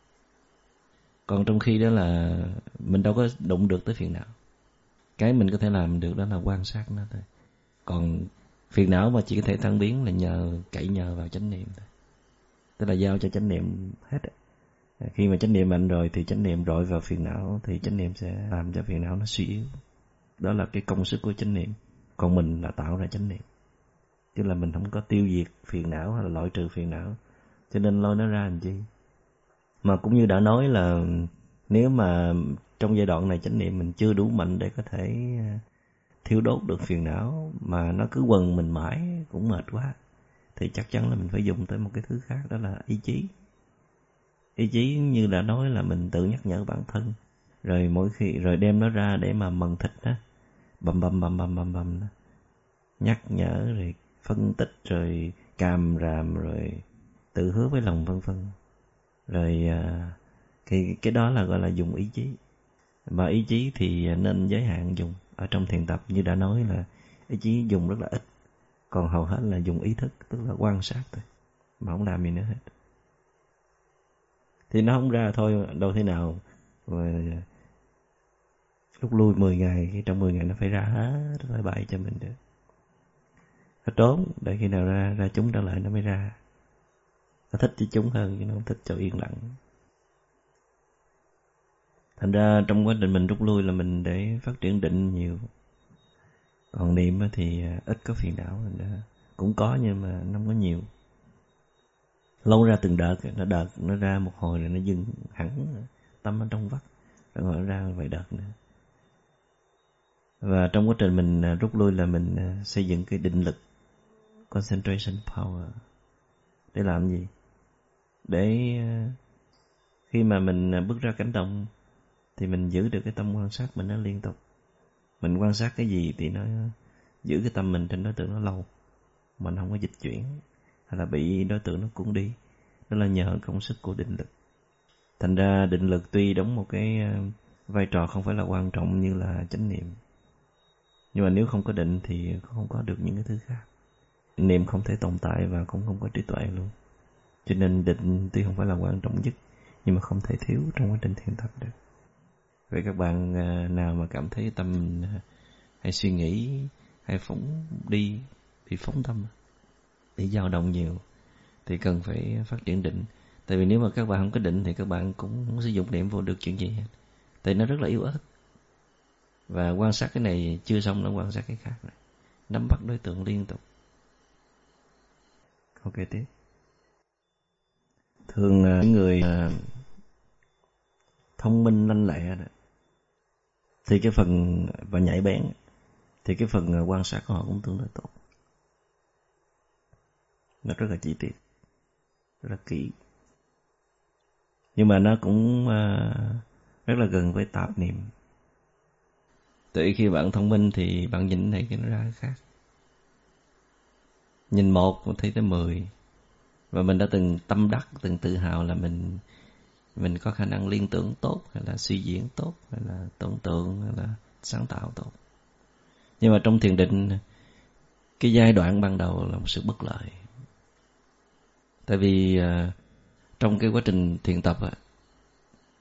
Còn trong khi đó là mình đâu có đụng được tới phiền não. Cái mình có thể làm được đó là quan sát nó thôi. Còn phiền não mà chỉ có thể tan biến là nhờ cậy nhờ vào chánh niệm thôi. Tức là giao cho chánh niệm hết. Khi mà chánh niệm mạnh rồi thì chánh niệm rọi vào phiền não, thì chánh niệm sẽ làm cho phiền não nó suy yếu. Đó là cái công sức của chánh niệm. Còn mình là tạo ra chánh niệm. Chứ là mình không có tiêu diệt phiền não hay là loại trừ phiền não, cho nên lôi nó ra làm chi. Mà cũng như đã nói là nếu mà trong giai đoạn này chánh niệm mình chưa đủ mạnh để có thể thiêu đốt được phiền não, mà nó cứ quần mình mãi cũng mệt quá, thì chắc chắn là mình phải dùng tới một cái thứ khác, đó là ý chí. Ý chí như đã nói là mình tự nhắc nhở bản thân, rồi mỗi khi rồi đem nó ra để mà mần thịt đó, bầm bầm bầm bầm bầm bầm đó. Nhắc nhở rồi phân tích rồi càm ràm rồi tự hứa với lòng vân vân. Rồi cái cái đó là gọi là dùng ý chí. Mà ý chí thì nên giới hạn dùng. Ở trong thiền tập như đã nói là ý chí dùng rất là ít, còn hầu hết là dùng ý thức, tức là quan sát thôi, mà không làm gì nữa hết. Thì nó không ra thôi, đâu thế nào mà lúc lui mười ngày, trong mười ngày nó phải ra hết, nó phải bày cho mình được. Nó trốn, để khi nào ra ra chúng trở lại nó mới ra. Nó thích cho chúng hơn, chứ nó không thích cho yên lặng. Thành ra trong quá trình mình rút lui là mình để phát triển định nhiều. Còn niệm thì ít có phiền não, cũng có nhưng mà nó không có nhiều. Lâu ra từng đợt, nó đợt nó ra một hồi rồi nó dừng hẳn, tâm ở trong vắt, rồi gọi nó ra vài đợt nữa. Và trong quá trình mình rút lui là mình xây dựng cái định lực, concentration power. Để làm gì? Để khi mà mình bước ra cảnh động thì mình giữ được cái tâm quan sát mình nó liên tục. Mình quan sát cái gì thì nó giữ cái tâm mình trên đối tượng nó lâu, mình không có dịch chuyển hay là bị đối tượng nó cuốn đi. Đó là nhờ công sức của định lực. Thành ra định lực tuy đóng một cái vai trò không phải là quan trọng như là chánh niệm, nhưng mà nếu không có định thì không có được những cái thứ khác. Niệm không thể tồn tại và cũng không có trí tuệ luôn. Cho nên định tuy không phải là quan trọng nhất, nhưng mà không thể thiếu trong quá trình thiền tập được. Vậy các bạn nào mà cảm thấy tâm hay suy nghĩ hay phóng đi, bị phóng tâm, bị dao động nhiều, thì cần phải phát triển định. Tại vì nếu mà các bạn không có định thì các bạn cũng không sử dụng niệm vô được chuyện gì hết. Tại nó rất là yếu ớt. Và quan sát cái này chưa xong nó quan sát cái khác này. Nắm bắt đối tượng liên tục. Ok tiếp. Thường những người thông minh lanh lẹ đó, thì cái phần và nhạy bén, thì cái phần quan sát của họ cũng tương đối tốt. Nó rất là chi tiết, rất là kỹ. Nhưng mà nó cũng rất là gần với tạp niệm. Tại khi bạn thông minh thì bạn nhìn thấy cái nó ra cái khác. Nhìn một thấy tới mười. Và mình đã từng tâm đắc, từng tự hào là mình mình có khả năng liên tưởng tốt, hay là suy diễn tốt, hay là tưởng tượng, hay là sáng tạo tốt. Nhưng mà trong thiền định, cái giai đoạn ban đầu là một sự bất lợi. Tại vì uh, trong cái quá trình thiền tập, uh,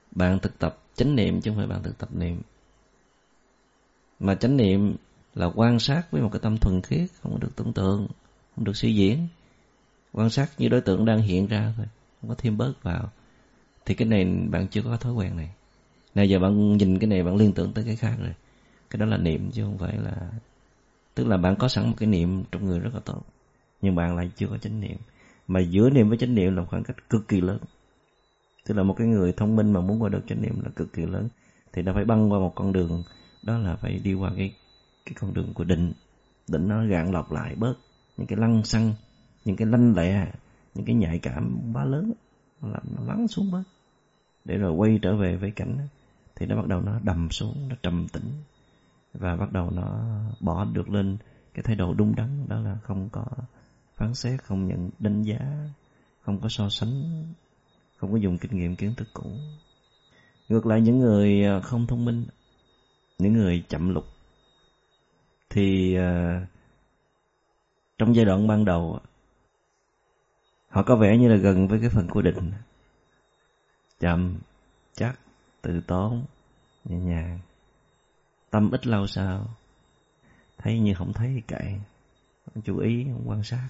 Bạn thực tập chánh niệm chứ không phải bạn thực tập niệm. Mà chánh niệm là quan sát với một cái tâm thuần khiết, không được tưởng tượng, không được suy diễn. Quan sát như đối tượng đang hiện ra thôi, không có thêm bớt vào. Thì cái này bạn chưa có thói quen này. Now giờ bạn nhìn cái này bạn liên tưởng tới cái khác rồi. Cái đó là niệm chứ không phải là... Tức là bạn có sẵn một cái niệm trong người rất là tốt, nhưng bạn lại chưa có chánh niệm. Mà giữa niệm với chánh niệm là khoảng cách cực kỳ lớn. Tức là một cái người thông minh mà muốn qua được chánh niệm là cực kỳ lớn. Thì nó phải băng qua một con đường, đó là phải đi qua cái, cái con đường của định. Định nó gạn lọc lại bớt những cái lăng xăng, những cái lanh lẹ, những cái nhạy cảm quá lớn, nó làm nó lắng xuống bớt, để rồi quay trở về với cảnh. Thì nó bắt đầu nó đầm xuống, nó trầm tĩnh, và bắt đầu nó bỏ được lên cái thái độ đúng đắn, đó là không có phán xét, không nhận đánh giá, không có so sánh, không có dùng kinh nghiệm kiến thức cũ. Ngược lại những người không thông minh, những người chậm lục, thì uh, trong giai đoạn ban đầu họ có vẻ như là gần với cái phần của định, chậm, chắc, từ tốn, nhẹ nhàng. Tâm ít lâu sau thấy như không thấy thì kệ, không chú ý, không quan sát.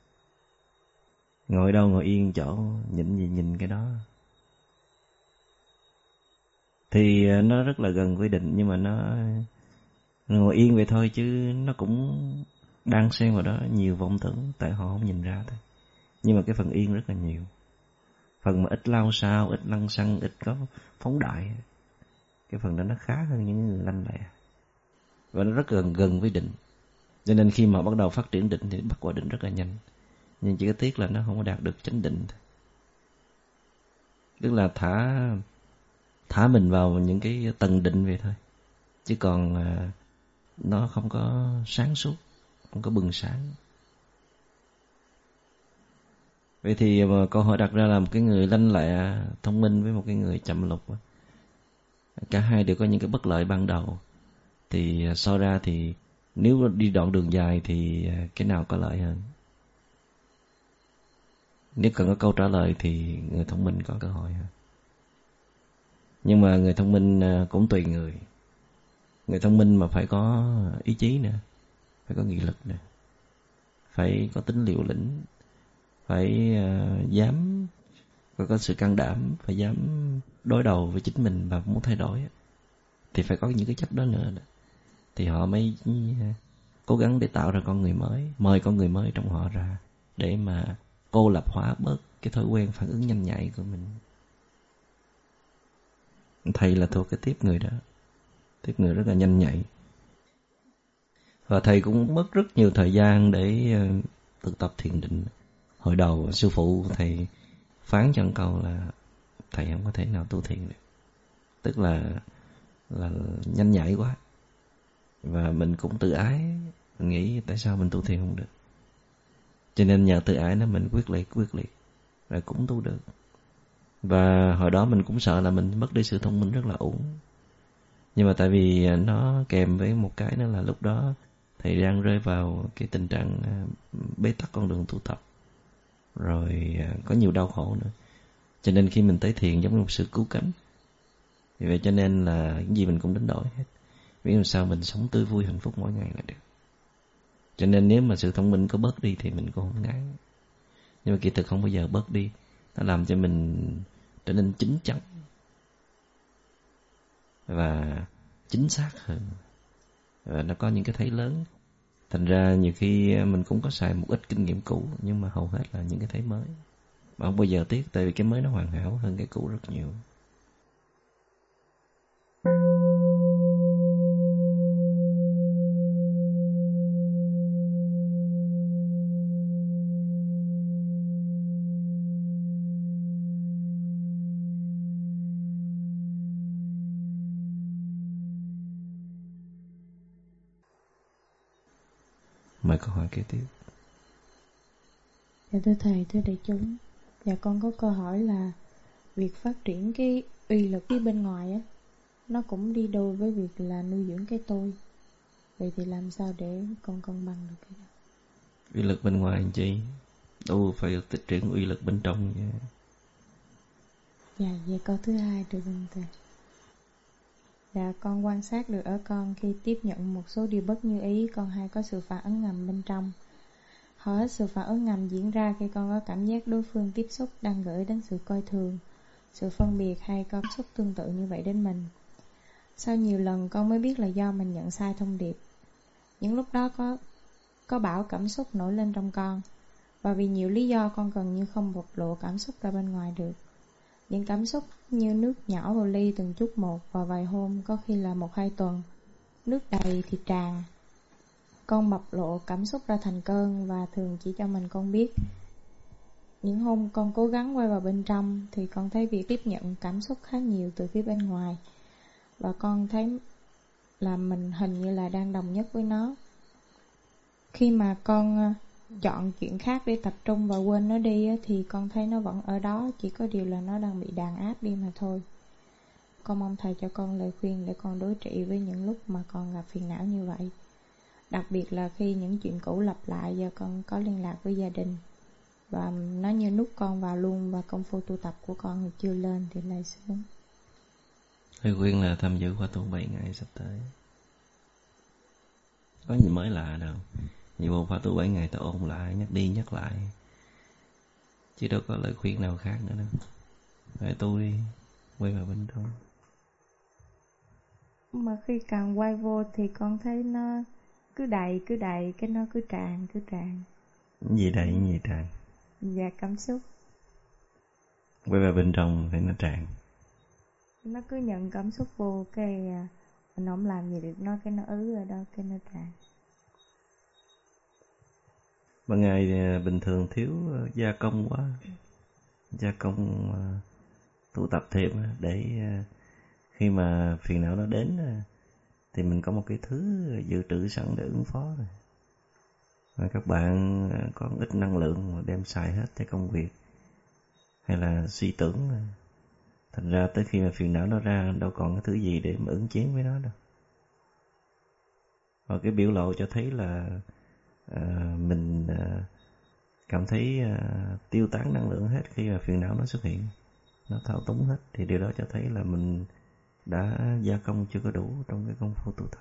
Ngồi đâu ngồi yên chỗ, nhìn gì nhìn cái đó. Thì nó rất là gần với định, nhưng mà nó ngồi yên vậy thôi, chứ nó cũng đang xen vào đó nhiều vọng tưởng, tại họ không nhìn ra thôi. Nhưng mà cái phần yên rất là nhiều. Phần mà ít lao sao, ít lăng xăng, ít có phóng đại, cái phần đó nó khá hơn những người lanh lẹ. Và nó rất gần gần với định. Cho nên khi mà bắt đầu phát triển định thì bắt qua định rất là nhanh. Nhưng chỉ có tiếc là nó không có đạt được chánh định. Tức là thả thả mình vào những cái tầng định vậy thôi, chứ còn à, nó không có sáng suốt, không có bừng sáng. Vậy thì mà câu hỏi đặt ra là một cái người lanh lẹ, thông minh với một cái người chậm lục, cả hai đều có những cái bất lợi ban đầu. Thì so ra thì nếu đi đoạn đường dài thì cái nào có lợi hơn? Nếu cần có câu trả lời thì người thông minh có cơ hội hơn. Nhưng mà người thông minh cũng tùy người. Người thông minh mà phải có ý chí nè, phải có nghị lực nè, phải có tính liều lĩnh, phải uh, dám, phải có sự can đảm, phải dám đối đầu với chính mình và muốn thay đổi. Thì phải có những cái chất đó nữa. Thì họ mới cố gắng để tạo ra con người mới, mời con người mới trong họ ra, để mà cô lập hóa bớt cái thói quen phản ứng nhanh nhạy của mình. Thầy là thuộc cái tiếp người đó, tiếp người rất là nhanh nhạy. Và thầy cũng mất rất nhiều thời gian để thực tập thiền định. Hồi đầu sư phụ thầy phán cho một câu là thầy không có thể nào tu thiền được. Tức là là nhanh nhạy quá. Và mình cũng tự ái, mình nghĩ tại sao mình tu thiền không được. Cho nên nhờ tự ái đó mình quyết liệt, quyết liệt, rồi cũng tu được. Và hồi đó mình cũng sợ là mình mất đi sự thông minh rất là uổng. Nhưng mà tại vì nó kèm với một cái đó là lúc đó thầy đang rơi vào cái tình trạng bế tắc con đường tu tập, rồi có nhiều đau khổ nữa. Cho nên khi mình tới thiền giống như một sự cứu cánh. Vì vậy cho nên là cái gì mình cũng đánh đổi hết. Vì làm sao mình sống tươi vui hạnh phúc mỗi ngày là được. Cho nên nếu mà sự thông minh có bớt đi thì mình cũng không ngán. Nhưng mà kỳ thực không bao giờ bớt đi. Nó làm cho mình trở nên chín chắn và chính xác hơn. Và nó có những cái thấy lớn. Thành ra nhiều khi mình cũng có xài một ít kinh nghiệm cũ, nhưng mà hầu hết là những cái thấy mới. Mà không bao giờ tiếc, tại vì cái mới nó hoàn hảo hơn cái cũ rất nhiều. Mời câu hỏi kế tiếp. Dạ thưa thầy, thưa đại chúng, dạ con có câu hỏi là việc phát triển cái uy lực phía bên ngoài á, nó cũng đi đôi với việc là nuôi dưỡng cái tôi. Vậy thì làm sao để con cân bằng được cái đó? Uy lực bên ngoài làm chi? Đâu phải phát triển uy lực bên trong vậy. Dạ, về câu thứ hai được không thầy? Dạ, con quan sát được ở con khi tiếp nhận một số điều bất như ý, con hay có sự phản ứng ngầm bên trong. Hầu hết sự phản ứng ngầm diễn ra khi con có cảm giác đối phương tiếp xúc đang gửi đến sự coi thường, sự phân biệt hay có cảm xúc tương tự như vậy đến mình. Sau nhiều lần con mới biết là do mình nhận sai thông điệp. Những lúc đó có có bão cảm xúc nổi lên trong con, và vì nhiều lý do con gần như không bộc lộ cảm xúc ra bên ngoài được. Những cảm xúc như nước nhỏ vào ly từng chút một, và vài hôm, có khi là một hai tuần. Nước đầy thì tràn. Con bộc lộ cảm xúc ra thành cơn, và thường chỉ cho mình con biết. Những hôm con cố gắng quay vào bên trong, thì con thấy việc tiếp nhận cảm xúc khá nhiều từ phía bên ngoài, và con thấy là mình hình như là đang đồng nhất với nó. Khi mà con chọn chuyện khác để tập trung và quên nó đi, thì con thấy nó vẫn ở đó, chỉ có điều là nó đang bị đàn áp đi mà thôi. Con mong thầy cho con lời khuyên để con đối trị với những lúc mà con gặp phiền não như vậy, đặc biệt là khi những chuyện cũ lặp lại do con có liên lạc với gia đình, và nó như nút con vào luôn, và công phu tu tập của con thì chưa lên thì lại xuống. Lời khuyên là tham dự khóa tu bảy ngày sắp tới. Có gì mới lạ đâu. Nhiều bộ khóa tu bảy ngày ta ôn lại, nhắc đi nhắc lại, chứ đâu có lời khuyên nào khác nữa đâu. Phải tu đi, quay vào bên trong. Mà khi càng quay vô thì con thấy nó cứ đầy, cứ đầy, cái nó cứ tràn, cứ tràn. Gì đầy, gì tràn? Dạ, cảm xúc. Quay vào bên trong thì nó tràn. Nó cứ nhận cảm xúc vô, cái mình không làm gì được nó, cái nó ứ ở đó, cái nó tràn. Ban ngày bình thường thiếu gia công quá, gia công uh, tu tập thêm để uh, khi mà phiền não nó đến uh, thì mình có một cái thứ dự trữ sẵn để ứng phó rồi. Và các bạn uh, có ít năng lượng mà đem xài hết cho công việc hay là suy tưởng, uh, thành ra tới khi mà phiền não nó ra đâu còn cái thứ gì để mà ứng chiến với nó đâu. Và cái biểu lộ cho thấy là À, mình à, cảm thấy à, tiêu tán năng lượng hết khi mà phiền não nó xuất hiện, nó thao túng hết, thì điều đó cho thấy là mình đã gia công chưa có đủ trong cái công phu tu tập.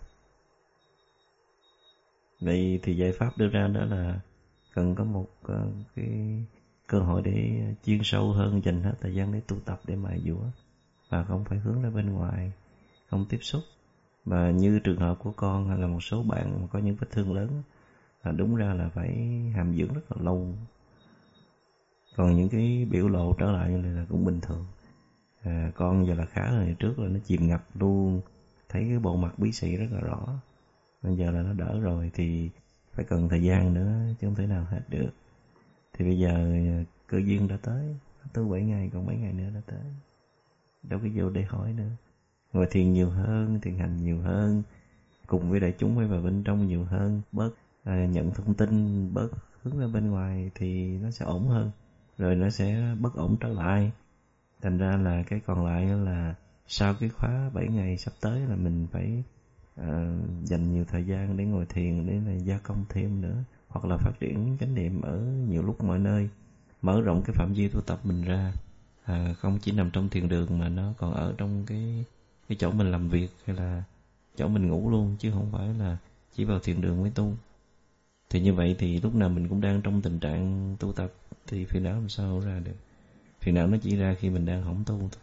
Vậy thì giải pháp đưa ra đó là cần có một uh, cái cơ hội để chuyên sâu hơn, dành hết thời gian để tu tập, để mài dũa, và không phải hướng ra bên ngoài, không tiếp xúc. Và như trường hợp của con hay là một số bạn mà có những vết thương lớn, là đúng ra là phải hàm dưỡng rất là lâu. Còn những cái biểu lộ trở lại như này là cũng bình thường. À, con giờ là khá hơn ngày trước, là nó chìm ngập luôn, thấy cái bộ mặt bí xị rất là rõ. Bây giờ là nó đỡ rồi, thì phải cần thời gian nữa, chứ không thể nào hết được. Thì bây giờ cơ duyên đã tới, tu bảy ngày, còn mấy ngày nữa đã tới. Đâu có vô để hỏi nữa. Ngồi thiền nhiều hơn, thiền hành nhiều hơn, cùng với đại chúng phải vào bên trong nhiều hơn, bớt À, nhận thông tin, bớt hướng ra bên ngoài thì nó sẽ ổn hơn, rồi nó sẽ bất ổn trở lại. Thành ra là cái còn lại là sau cái khóa bảy ngày sắp tới là mình phải à, dành nhiều thời gian để ngồi thiền, để là gia công thêm nữa, hoặc là phát triển chánh niệm ở nhiều lúc mọi nơi, mở rộng cái phạm vi tu tập mình ra, à, không chỉ nằm trong thiền đường mà nó còn ở trong cái cái chỗ mình làm việc hay là chỗ mình ngủ luôn, chứ không phải là chỉ vào thiền đường mới tu. Thì như vậy thì lúc nào mình cũng đang trong tình trạng tu tập, thì phiền não làm sao ra được. Phiền não nó chỉ ra khi mình đang hỏng tu thôi.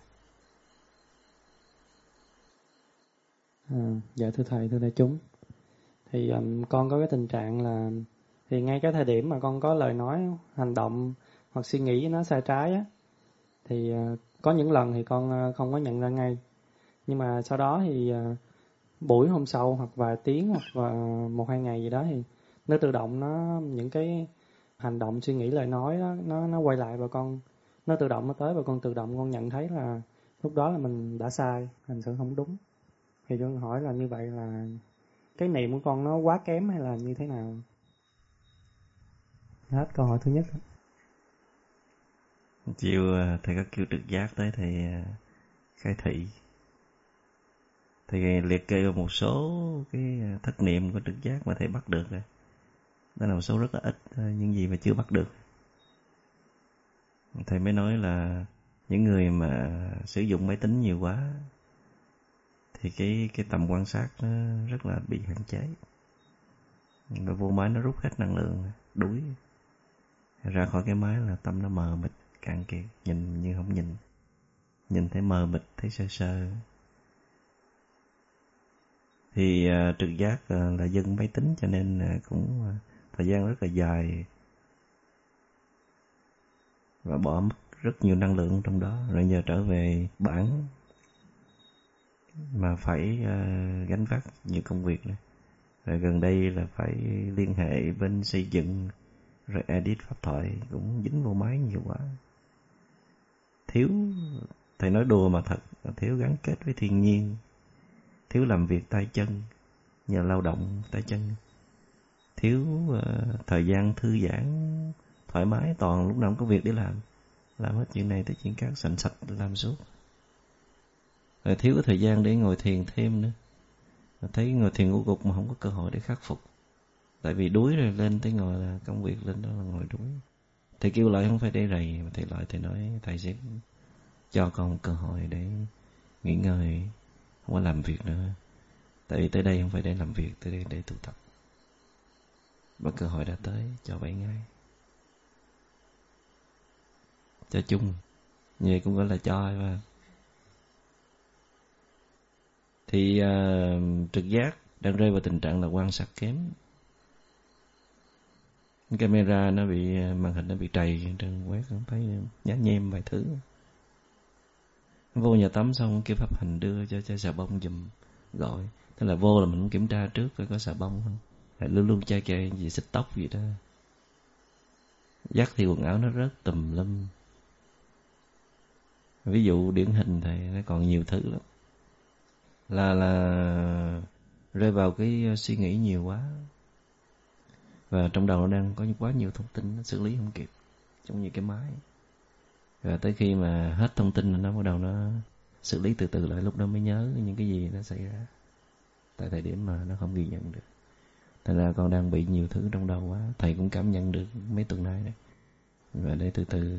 À, dạ thưa thầy, thưa đại chúng, thì um, con có cái tình trạng là thì ngay cái thời điểm mà con có lời nói, hành động hoặc suy nghĩ nó sai trái á, thì uh, có những lần thì con uh, không có nhận ra ngay, nhưng mà sau đó thì uh, buổi hôm sau hoặc vài tiếng hoặc uh, một hai ngày gì đó thì nó tự động, nó những cái hành động, suy nghĩ, lời nói đó, nó nó quay lại, và con nó tự động nó tới, và con tự động con nhận thấy là lúc đó là mình đã sai, hành xử không đúng. Thì con hỏi là như vậy là cái niệm của con nó quá kém hay là như thế nào? Hết câu hỏi thứ nhất. Chiều thầy có kêu trực giác tới thì khai thị, thì liệt kê một số cái thất niệm của trực giác mà thầy bắt được rồi. Đó là một số rất là ít, những gì mà chưa bắt được. Thầy mới nói là Những người mà sử dụng máy tính nhiều quá thì cái cái tầm quan sát nó rất là bị hạn chế. Rồi vô máy nó rút hết năng lượng, đuối. Ra khỏi cái máy là tâm nó mờ mịt, cạn kiệt, nhìn như không nhìn. Nhìn thấy mờ mịt, thấy sơ sơ. Thì uh, trực giác uh, là dân máy tính, cho nên uh, cũng uh, thời gian rất là dài và bỏ mất rất nhiều năng lượng trong đó. Rồi giờ trở về bản mà phải uh, gánh vác nhiều công việc này. Rồi gần đây là phải liên hệ bên xây dựng, rồi edit pháp thoại, cũng dính vô máy nhiều quá. Thiếu, thầy nói đùa mà thật, thiếu gắn kết với thiên nhiên, thiếu làm việc tay chân, nhờ lao động tay chân, thiếu uh, thời gian thư giãn thoải mái, toàn lúc nào cũng có việc để làm, làm hết chuyện này tới chuyện khác, sành sạch làm suốt. Rồi thiếu cái thời gian để ngồi thiền thêm nữa. Rồi thấy ngồi thiền ngủ gục mà không có cơ hội để khắc phục, tại vì đuối rồi lên tới ngồi là công việc, lên đó là ngồi đuối. Thầy kêu lại không phải để rầy, mà thầy lại thầy nói thầy sẽ cho con một cơ hội để nghỉ ngơi, không có làm việc nữa. Tại vì tới đây không phải để làm việc, tới đây để tu tập. Và cơ hội đã tới, cho bảy ngày. Cho chung, như vậy cũng gọi là cho mà. Thì uh, trực giác đang rơi vào tình trạng là quan sát kém. Camera nó bị, màn hình nó bị trầy, trên quét không thấy nhá nhem vài thứ. Vô nhà tắm xong kêu pháp hành đưa cho cho xà bông giùm gọi. Thế là vô là mình kiểm tra trước phải có xà bông không. Phải luôn luôn chai kê gì xích tóc gì đó. Dắt thì quần áo nó rớt tùm lum. Ví dụ điển hình thì nó còn nhiều thứ lắm. Là là rơi vào cái suy nghĩ nhiều quá. Và trong đầu nó đang có quá nhiều thông tin, nó xử lý không kịp, giống như cái máy. Và tới khi mà hết thông tin nó bắt đầu nó xử lý từ từ lại, lúc đó mới nhớ những cái gì nó xảy ra tại thời điểm mà nó không ghi nhận được. Thành ra con đang bị nhiều thứ trong đầu quá. Thầy cũng cảm nhận được mấy tuần nay đấy. Và để từ từ.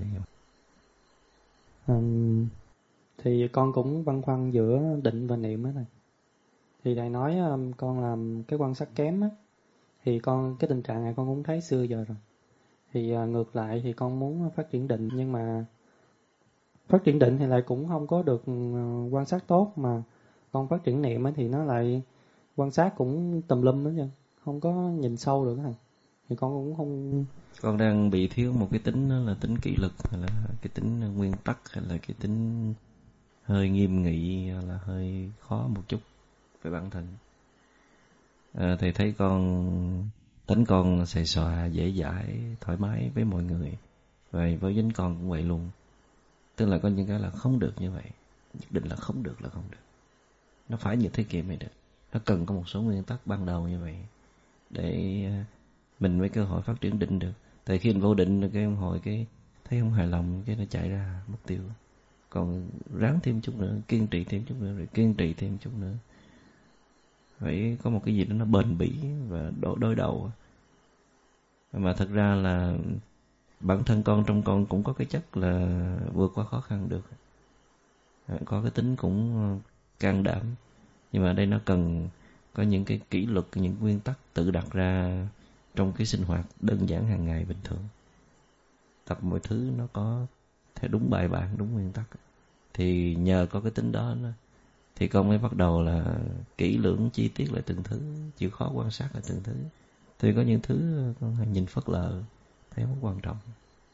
Um, thì con cũng băn khoăn giữa định và niệm á thầy. Thì thầy nói um, con làm cái quan sát kém á, thì con cái tình trạng này con cũng thấy xưa giờ rồi. Thì uh, ngược lại thì con muốn phát triển định, nhưng mà phát triển định thì lại cũng không có được uh, quan sát tốt, mà con phát triển niệm ấy thì nó lại quan sát cũng tùm lum nữa chứ, không có nhìn sâu được thầy. Thì con cũng không. Con đang bị thiếu một cái tính, đó là tính kỷ luật, hay là cái tính nguyên tắc, hay là cái tính hơi nghiêm nghị, hay là hơi khó một chút về bản thân. À, thầy thấy con tính con xài xòa, dễ dãi, thoải mái với mọi người, và với chính con cũng vậy luôn. Tức là có những cái là không được như vậy, nhất định là không được là không được, nó phải như thế kia mới được. Nó cần có một số nguyên tắc ban đầu như vậy để mình mới cơ hội phát triển định được. Tại khi mình vô định cái hồi cái thấy không hài lòng, cái nó chạy ra mất tiêu. Còn ráng thêm chút nữa, kiên trì thêm chút nữa, rồi kiên trì thêm chút nữa. Phải có một cái gì đó nó bền bỉ và đối, đối đầu. Mà thật ra là bản thân con, trong con cũng có cái chất là vượt qua khó khăn được, có cái tính cũng can đảm. Nhưng mà đây nó cần có những cái kỷ luật, những nguyên tắc tự đặt ra trong cái sinh hoạt đơn giản hàng ngày bình thường. Tập mọi thứ nó có theo đúng bài bản, đúng nguyên tắc. Thì nhờ có cái tính đó nó, thì con mới bắt đầu là kỹ lưỡng chi tiết lại từng thứ, chịu khó quan sát lại từng thứ. Thì có những thứ con nhìn phớt lờ, thấy không quan trọng.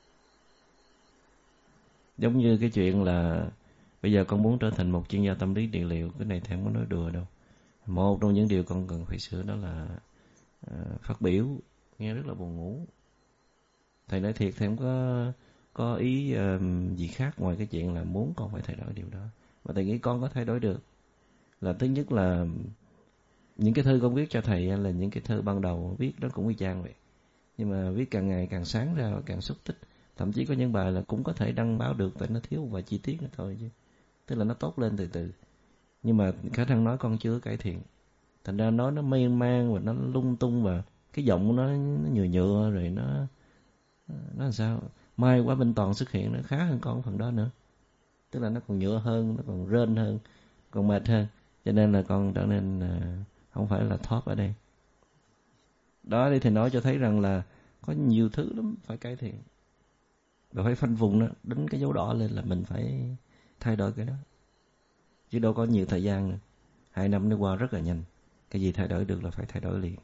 Giống như cái chuyện là bây giờ con muốn trở thành một chuyên gia tâm lý trị liệu, cái này thì không có nói đùa đâu. Một trong những điều con cần phải sửa đó là uh, phát biểu nghe rất là buồn ngủ. Thầy nói thiệt, thầy không có có ý uh, gì khác ngoài cái chuyện là muốn con phải thay đổi điều đó. Mà thầy nghĩ con có thay đổi được. Là thứ nhất là những cái thư con viết cho thầy là những cái thư ban đầu viết nó cũng y chang vậy. Nhưng mà viết càng ngày càng sáng ra, càng xúc tích. Thậm chí có những bài là cũng có thể đăng báo được, tại nó thiếu vài chi tiết nữa thôi chứ. Tức là nó tốt lên từ từ. Nhưng mà khả năng nói con chưa cải thiện. Thành ra nói nó mê man và nó lung tung, và cái giọng nó, nó nhựa nhựa rồi nó nó làm sao. May quá Minh Toàn xuất hiện, nó khá hơn con phần đó nữa. tức là nó còn nhựa hơn, nó còn rên hơn, còn mệt hơn, cho nên là con trở nên uh, không phải là top ở đây. Đó đi thì nói cho thấy rằng là có nhiều thứ lắm phải cải thiện, rồi phải khoanh vùng nó, đánh cái dấu đỏ lên là mình phải thay đổi cái đó, chứ đâu có nhiều thời gian nữa. Hai năm nó qua rất là nhanh, cái gì thay đổi được là phải thay đổi liền.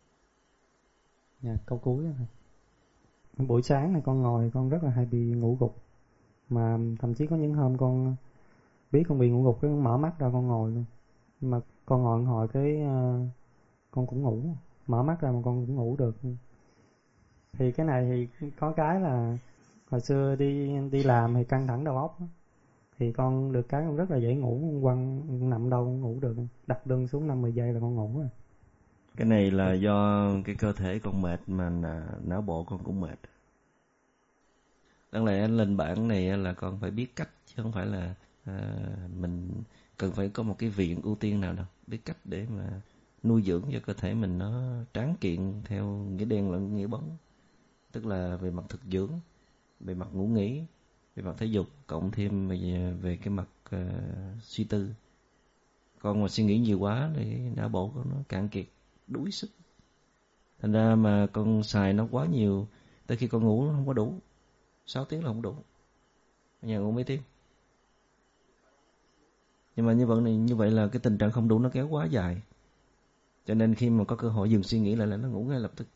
Dạ, câu cuối rồi. Buổi sáng này con ngồi con rất là hay bị ngủ gục, mà thậm chí có những hôm con biết con bị ngủ gục cái con mở mắt ra con ngồi luôn, nhưng mà con ngồi hồi cái uh, con cũng ngủ, mở mắt ra mà con cũng ngủ được. Thì cái này thì có cái là hồi xưa đi đi làm thì căng thẳng đầu óc, thì con được cái con rất là dễ ngủ, quăng nằm đâu cũng ngủ được, đặt lưng xuống năm mười giây là con ngủ rồi. Cái này là do cái cơ thể con mệt mà não bộ con cũng mệt. Đáng lẽ anh lên bảng này là con phải biết cách, chứ không phải là à, mình cần phải có một cái viện ưu tiên nào đâu. Biết cách để mà nuôi dưỡng cho cơ thể mình nó tráng kiện theo nghĩa đen lẫn nghĩa bóng. Tức là về mặt thực dưỡng, về mặt ngủ nghỉ, về mặt thể dục, cộng thêm về, về cái mặt uh, suy tư. Con mà suy nghĩ nhiều quá thì não bộ của nó cạn kiệt, đuối sức. Thành ra mà con xài nó quá nhiều, tới khi con ngủ nó không có đủ. sáu tiếng là không đủ. Ở nhà ngủ mấy tiếng. Nhưng mà như vậy, này, như vậy là cái tình trạng không đủ nó kéo quá dài. Cho nên khi mà có cơ hội dừng suy nghĩ lại là nó ngủ ngay lập tức.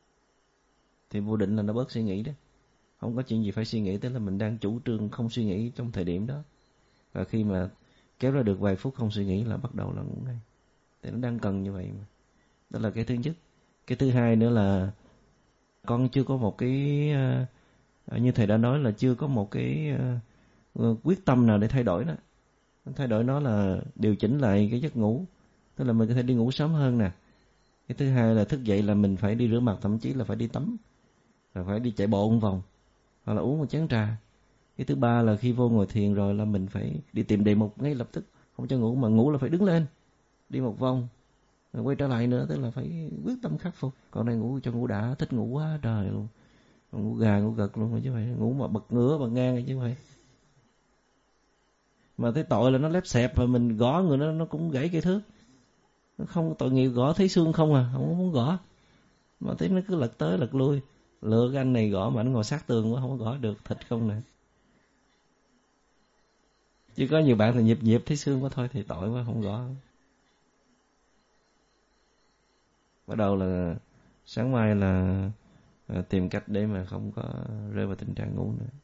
Thì vô định là nó bớt suy nghĩ đó. Không có chuyện gì phải suy nghĩ, tức là mình đang chủ trương không suy nghĩ trong thời điểm đó. Và khi mà kéo ra được vài phút không suy nghĩ là bắt đầu là ngủ ngay. Thì nó đang cần như vậy mà. Đó là cái thứ nhất. Cái thứ hai nữa là con chưa có một cái, uh, như thầy đã nói là chưa có một cái uh, quyết tâm nào để thay đổi đó. Thay đổi nó là điều chỉnh lại cái giấc ngủ. Tức là mình có thể đi ngủ sớm hơn nè. Cái thứ hai là thức dậy là mình phải đi rửa mặt, thậm chí là phải đi tắm, rồi phải đi chạy bộ một vòng, hoặc là uống một chén trà. Cái thứ ba là khi vô ngồi thiền rồi là mình phải đi tìm đề mục ngay lập tức, không cho ngủ, mà ngủ là phải đứng lên, đi một vòng, rồi quay trở lại nữa, tức là phải quyết tâm khắc phục. Còn này ngủ cho ngủ đã, thích ngủ quá trời luôn, ngủ gà ngủ gật luôn, chứ phải ngủ mà bật ngửa bật ngang chứ phải. Mà thấy tội là nó lép xẹp và mình gõ người nó nó cũng gãy cây thước. Nó không tội nghiệp gõ thấy xương không à, không muốn gõ. Mà thấy nó cứ lật tới lật lui, lựa cái anh này gõ mà anh ngồi sát tường quá không có gõ được, thịt không nè. Chứ có nhiều bạn thì nhịp nhịp thấy xương quá thôi thì tội quá không gõ. Bắt đầu là sáng mai là tìm cách để mà không có rơi vào tình trạng ngủ nữa.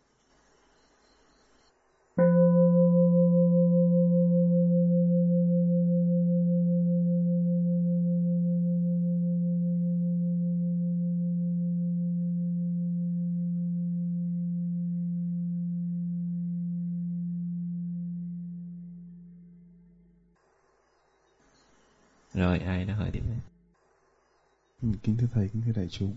Rồi ai đã hỏi tiếp này? Kính thưa thầy, kính thưa đại chúng,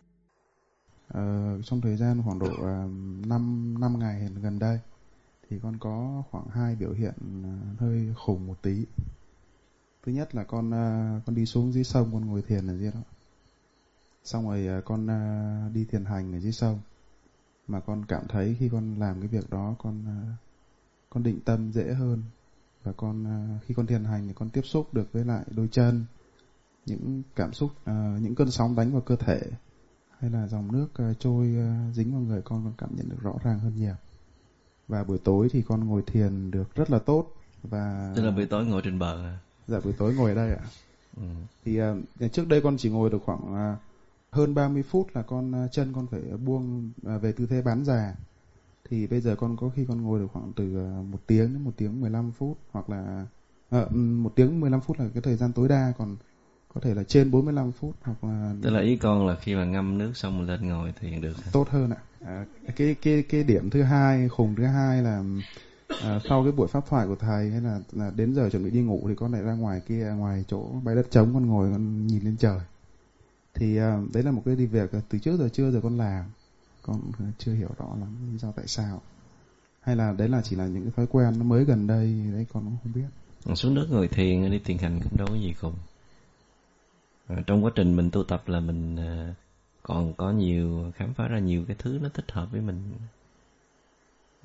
ờ, trong thời gian khoảng độ uh, năm, năm ngày gần đây thì con có khoảng hai biểu hiện uh, hơi khủng một tí. Thứ nhất là con uh, con đi xuống dưới sông, con ngồi thiền ở dưới đó, xong rồi uh, con uh, đi thiền hành ở dưới sông, mà con cảm thấy khi con làm cái việc đó con uh, con định tâm dễ hơn. Và con khi con thiền hành thì con tiếp xúc được với lại đôi chân, những cảm xúc, uh, những cơn sóng đánh vào cơ thể, hay là dòng nước uh, trôi uh, dính vào người con, con cảm nhận được rõ ràng hơn nhiều. Và buổi tối thì con ngồi thiền được rất là tốt. Và tức là buổi tối ngồi trên bờ à? Dạ, buổi tối ngồi ở đây ạ. Ừ. Thì uh, trước đây con chỉ ngồi được khoảng uh, hơn ba mươi phút là con uh, chân con phải buông uh, về tư thế bán già. Thì bây giờ con có khi con ngồi được khoảng từ một tiếng đến một tiếng mười lăm phút, hoặc là à, một tiếng mười lăm phút là cái thời gian tối đa, còn có thể là trên bốn mươi lăm phút, hoặc là tức là ý con là khi mà ngâm nước xong mình lên ngồi thì được hả? Tốt hơn ạ. À, cái cái cái điểm thứ hai, khùng thứ hai là à, sau cái buổi pháp thoại của thầy, hay là, là đến giờ chuẩn bị đi ngủ thì con lại ra ngoài kia, ngoài chỗ bãi đất trống, con ngồi con nhìn lên trời. Thì à, đấy là một cái việc từ trước giờ chưa giờ con làm. Con chưa hiểu rõ lắm lý do tại sao, hay là đấy là chỉ là những cái thói quen nó mới gần đây đấy, con cũng không biết. Xuống nước ngồi thiền đi thiền hành cũng đâu có gì khùng. À, trong quá trình mình tu tập là mình à, còn có nhiều khám phá ra nhiều cái thứ nó thích hợp với mình.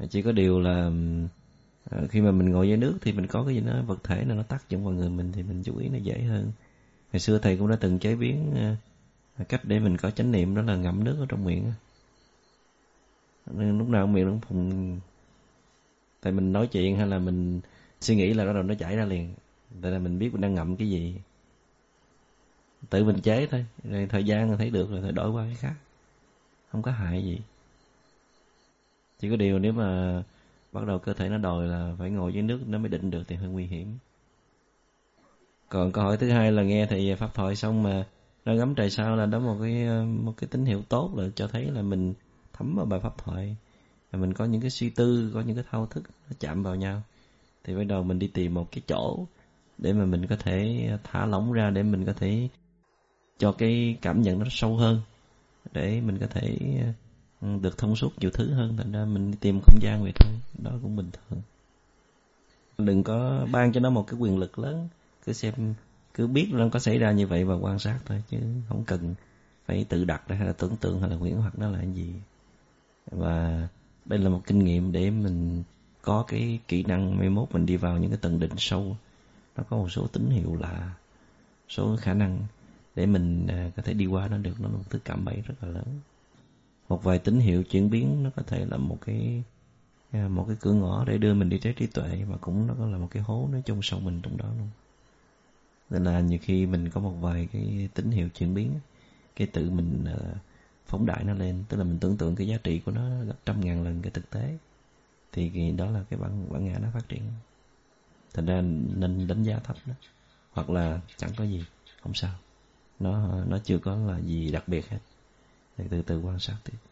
Chỉ có điều là khi mà mình ngồi dưới nước thì mình có cái gì đó vật thể nào nó tác dụng vào người mình thì mình chú ý nó dễ hơn. Ngày xưa thầy cũng đã từng chế biến cách để mình có chánh niệm, đó là ngậm nước ở trong miệng. Nên lúc nào miệng nó cũng phùng. Tại mình nói chuyện hay là mình suy nghĩ là bắt đầu nó chảy ra liền. Tại là mình biết mình đang ngậm cái gì. Tự mình chế thôi. Rồi thời gian thấy được rồi thì đổi qua cái khác. Không có hại gì. Chỉ có điều nếu mà bắt đầu cơ thể nó đòi là phải ngồi dưới nước nó mới định được thì hơi nguy hiểm. Còn câu hỏi thứ hai là nghe thầy pháp thoại xong mà nó ngắm trời sao, là đó một cái một cái tín hiệu tốt, là cho thấy là mình thấm vào bài pháp thoại, là mình có những cái suy tư, có những cái thao thức nó chạm vào nhau. Thì bắt đầu mình đi tìm một cái chỗ để mà mình có thể thả lỏng ra, để mình có thể cho cái cảm nhận nó sâu hơn, để mình có thể được thông suốt nhiều thứ hơn. Thành ra mình đi tìm không gian vậy thôi, đó cũng bình thường. Đừng có ban cho nó một cái quyền lực lớn, cứ xem, cứ biết nó có xảy ra như vậy và quan sát thôi, chứ không cần phải tự đặt ra hay là tưởng tượng hay là huyễn hoặc nó là cái gì. Và đây là một kinh nghiệm để mình có cái kỹ năng mai mốt mình đi vào những cái tầng định sâu, nó có một số tín hiệu lạ, số khả năng để mình có thể đi qua nó được. Nó là một thứ cạm bẫy rất là lớn. Một vài tín hiệu chuyển biến nó có thể là một cái một cái cửa ngõ để đưa mình đi tới trí tuệ, mà cũng nó có là một cái hố nó chôn sâu mình trong đó luôn. Nên là nhiều khi mình có một vài cái tín hiệu chuyển biến, cái tự mình uh, phóng đại nó lên, tức là mình tưởng tượng cái giá trị của nó gấp trăm ngàn lần cái thực tế, thì đó là cái bản bản ngã nó phát triển. Thành ra nên đánh giá thấp đó, hoặc là chẳng có gì, không sao, nó nó chưa có là gì đặc biệt hết, thì từ từ quan sát tiếp.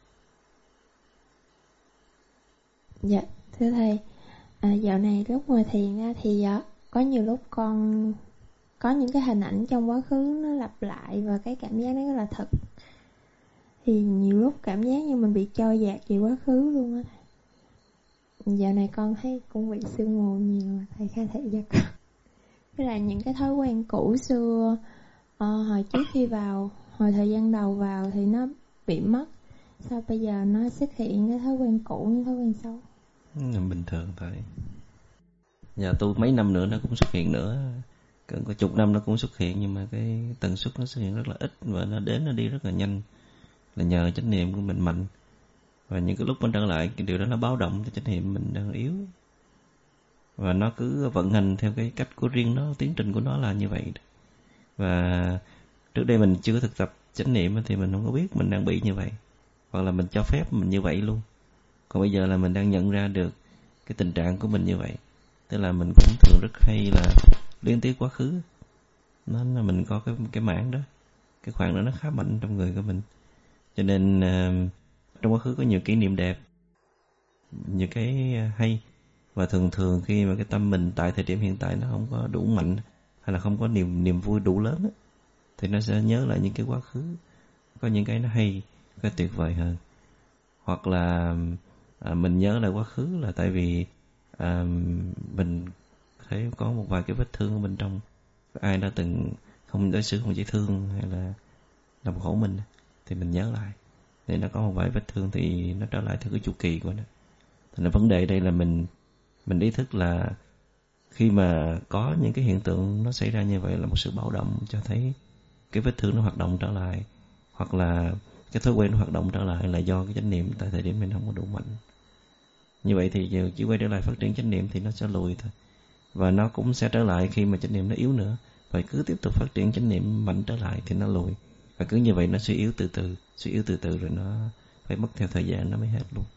Dạ thưa thầy, à, dạo này lúc ngồi thiền á, thì à, có nhiều lúc con có những cái hình ảnh trong quá khứ nó lặp lại, và cái cảm giác đó rất là thật. Thì nhiều lúc cảm giác như mình bị trôi dạt về quá khứ luôn á. Dạo này con thấy cũng bị sương mù nhiều, thầy khai thị cho con. Thế là những cái thói quen cũ xưa uh, hồi trước khi vào, hồi thời gian đầu vào thì nó bị mất. Sao bây giờ nó xuất hiện cái thói quen cũ, những thói quen xấu? Bình thường thôi. Giờ tu mấy năm nữa nó cũng xuất hiện nữa, cần có chục năm nó cũng xuất hiện, nhưng mà cái tần suất nó xuất hiện rất là ít, và nó đến nó đi rất là nhanh, là nhờ chánh niệm của mình mạnh. Và những cái lúc mình trở lại, cái điều đó nó báo động cho chánh niệm mình đang yếu, và nó cứ vận hành theo cái cách của riêng nó, tiến trình của nó là như vậy. Và trước đây mình chưa có thực tập chánh niệm thì mình không có biết mình đang bị như vậy, hoặc là mình cho phép mình như vậy luôn. Còn bây giờ là mình đang nhận ra được cái tình trạng của mình như vậy, tức là mình cũng thường rất hay là liên tiếp quá khứ. Nó là mình có cái cái mảng đó, cái khoảng đó nó khá mạnh trong người của mình. Cho nên uh, trong quá khứ có nhiều kỷ niệm đẹp, nhiều cái hay. Và thường thường khi mà cái tâm mình tại thời điểm hiện tại nó không có đủ mạnh, hay là không có niềm niềm vui đủ lớn đó, thì nó sẽ nhớ lại những cái quá khứ, có những cái nó hay, cái tuyệt vời hơn. Hoặc là à, mình nhớ lại quá khứ là tại vì à, mình thấy có một vài cái vết thương ở bên trong, ai đã từng không đối xử không chỉ thương hay là làm khổ mình, thì mình nhớ lại, thì nó có một vài vết thương thì nó trở lại theo cái chu kỳ của nó. Thành ra vấn đề đây là mình mình ý thức là khi mà có những cái hiện tượng nó xảy ra như vậy là một sự báo động, cho thấy cái vết thương nó hoạt động trở lại, hoặc là cái thói quen nó hoạt động trở lại là do cái chánh niệm tại thời điểm mình không có đủ mạnh. Như vậy thì giờ chỉ quay trở lại phát triển chánh niệm thì nó sẽ lùi thôi, và nó cũng sẽ trở lại khi mà chánh niệm nó yếu nữa. Và cứ tiếp tục phát triển chánh niệm mạnh trở lại thì nó lùi, và cứ như vậy nó suy yếu từ từ, suy yếu từ từ rồi nó phải mất theo thời gian nó mới hết luôn.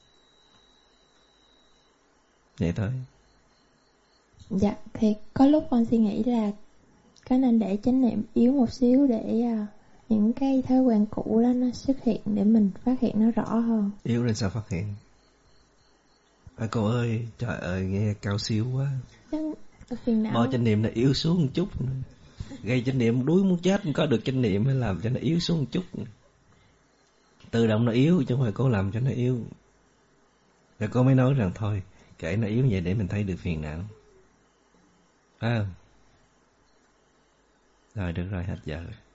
Vậy thôi. Dạ, thì có lúc con suy nghĩ là có nên để chánh niệm yếu một xíu để uh, những cái thói quen cũ đó nó xuất hiện, để mình phát hiện nó rõ hơn. Yếu rồi sao phát hiện? À, cô ơi, trời ơi, nghe cao siêu quá. Bo chánh niệm nó yếu xuống một chút, gây chánh niệm đuối muốn chết, không có được chánh niệm mới làm cho nó yếu xuống một chút. Tự động nó yếu chứ không phải cố làm cho nó yếu. Rồi cô mới nói rằng thôi, kệ nó yếu vậy để mình thấy được phiền não. Phải không? Rồi được rồi, hết giờ rồi.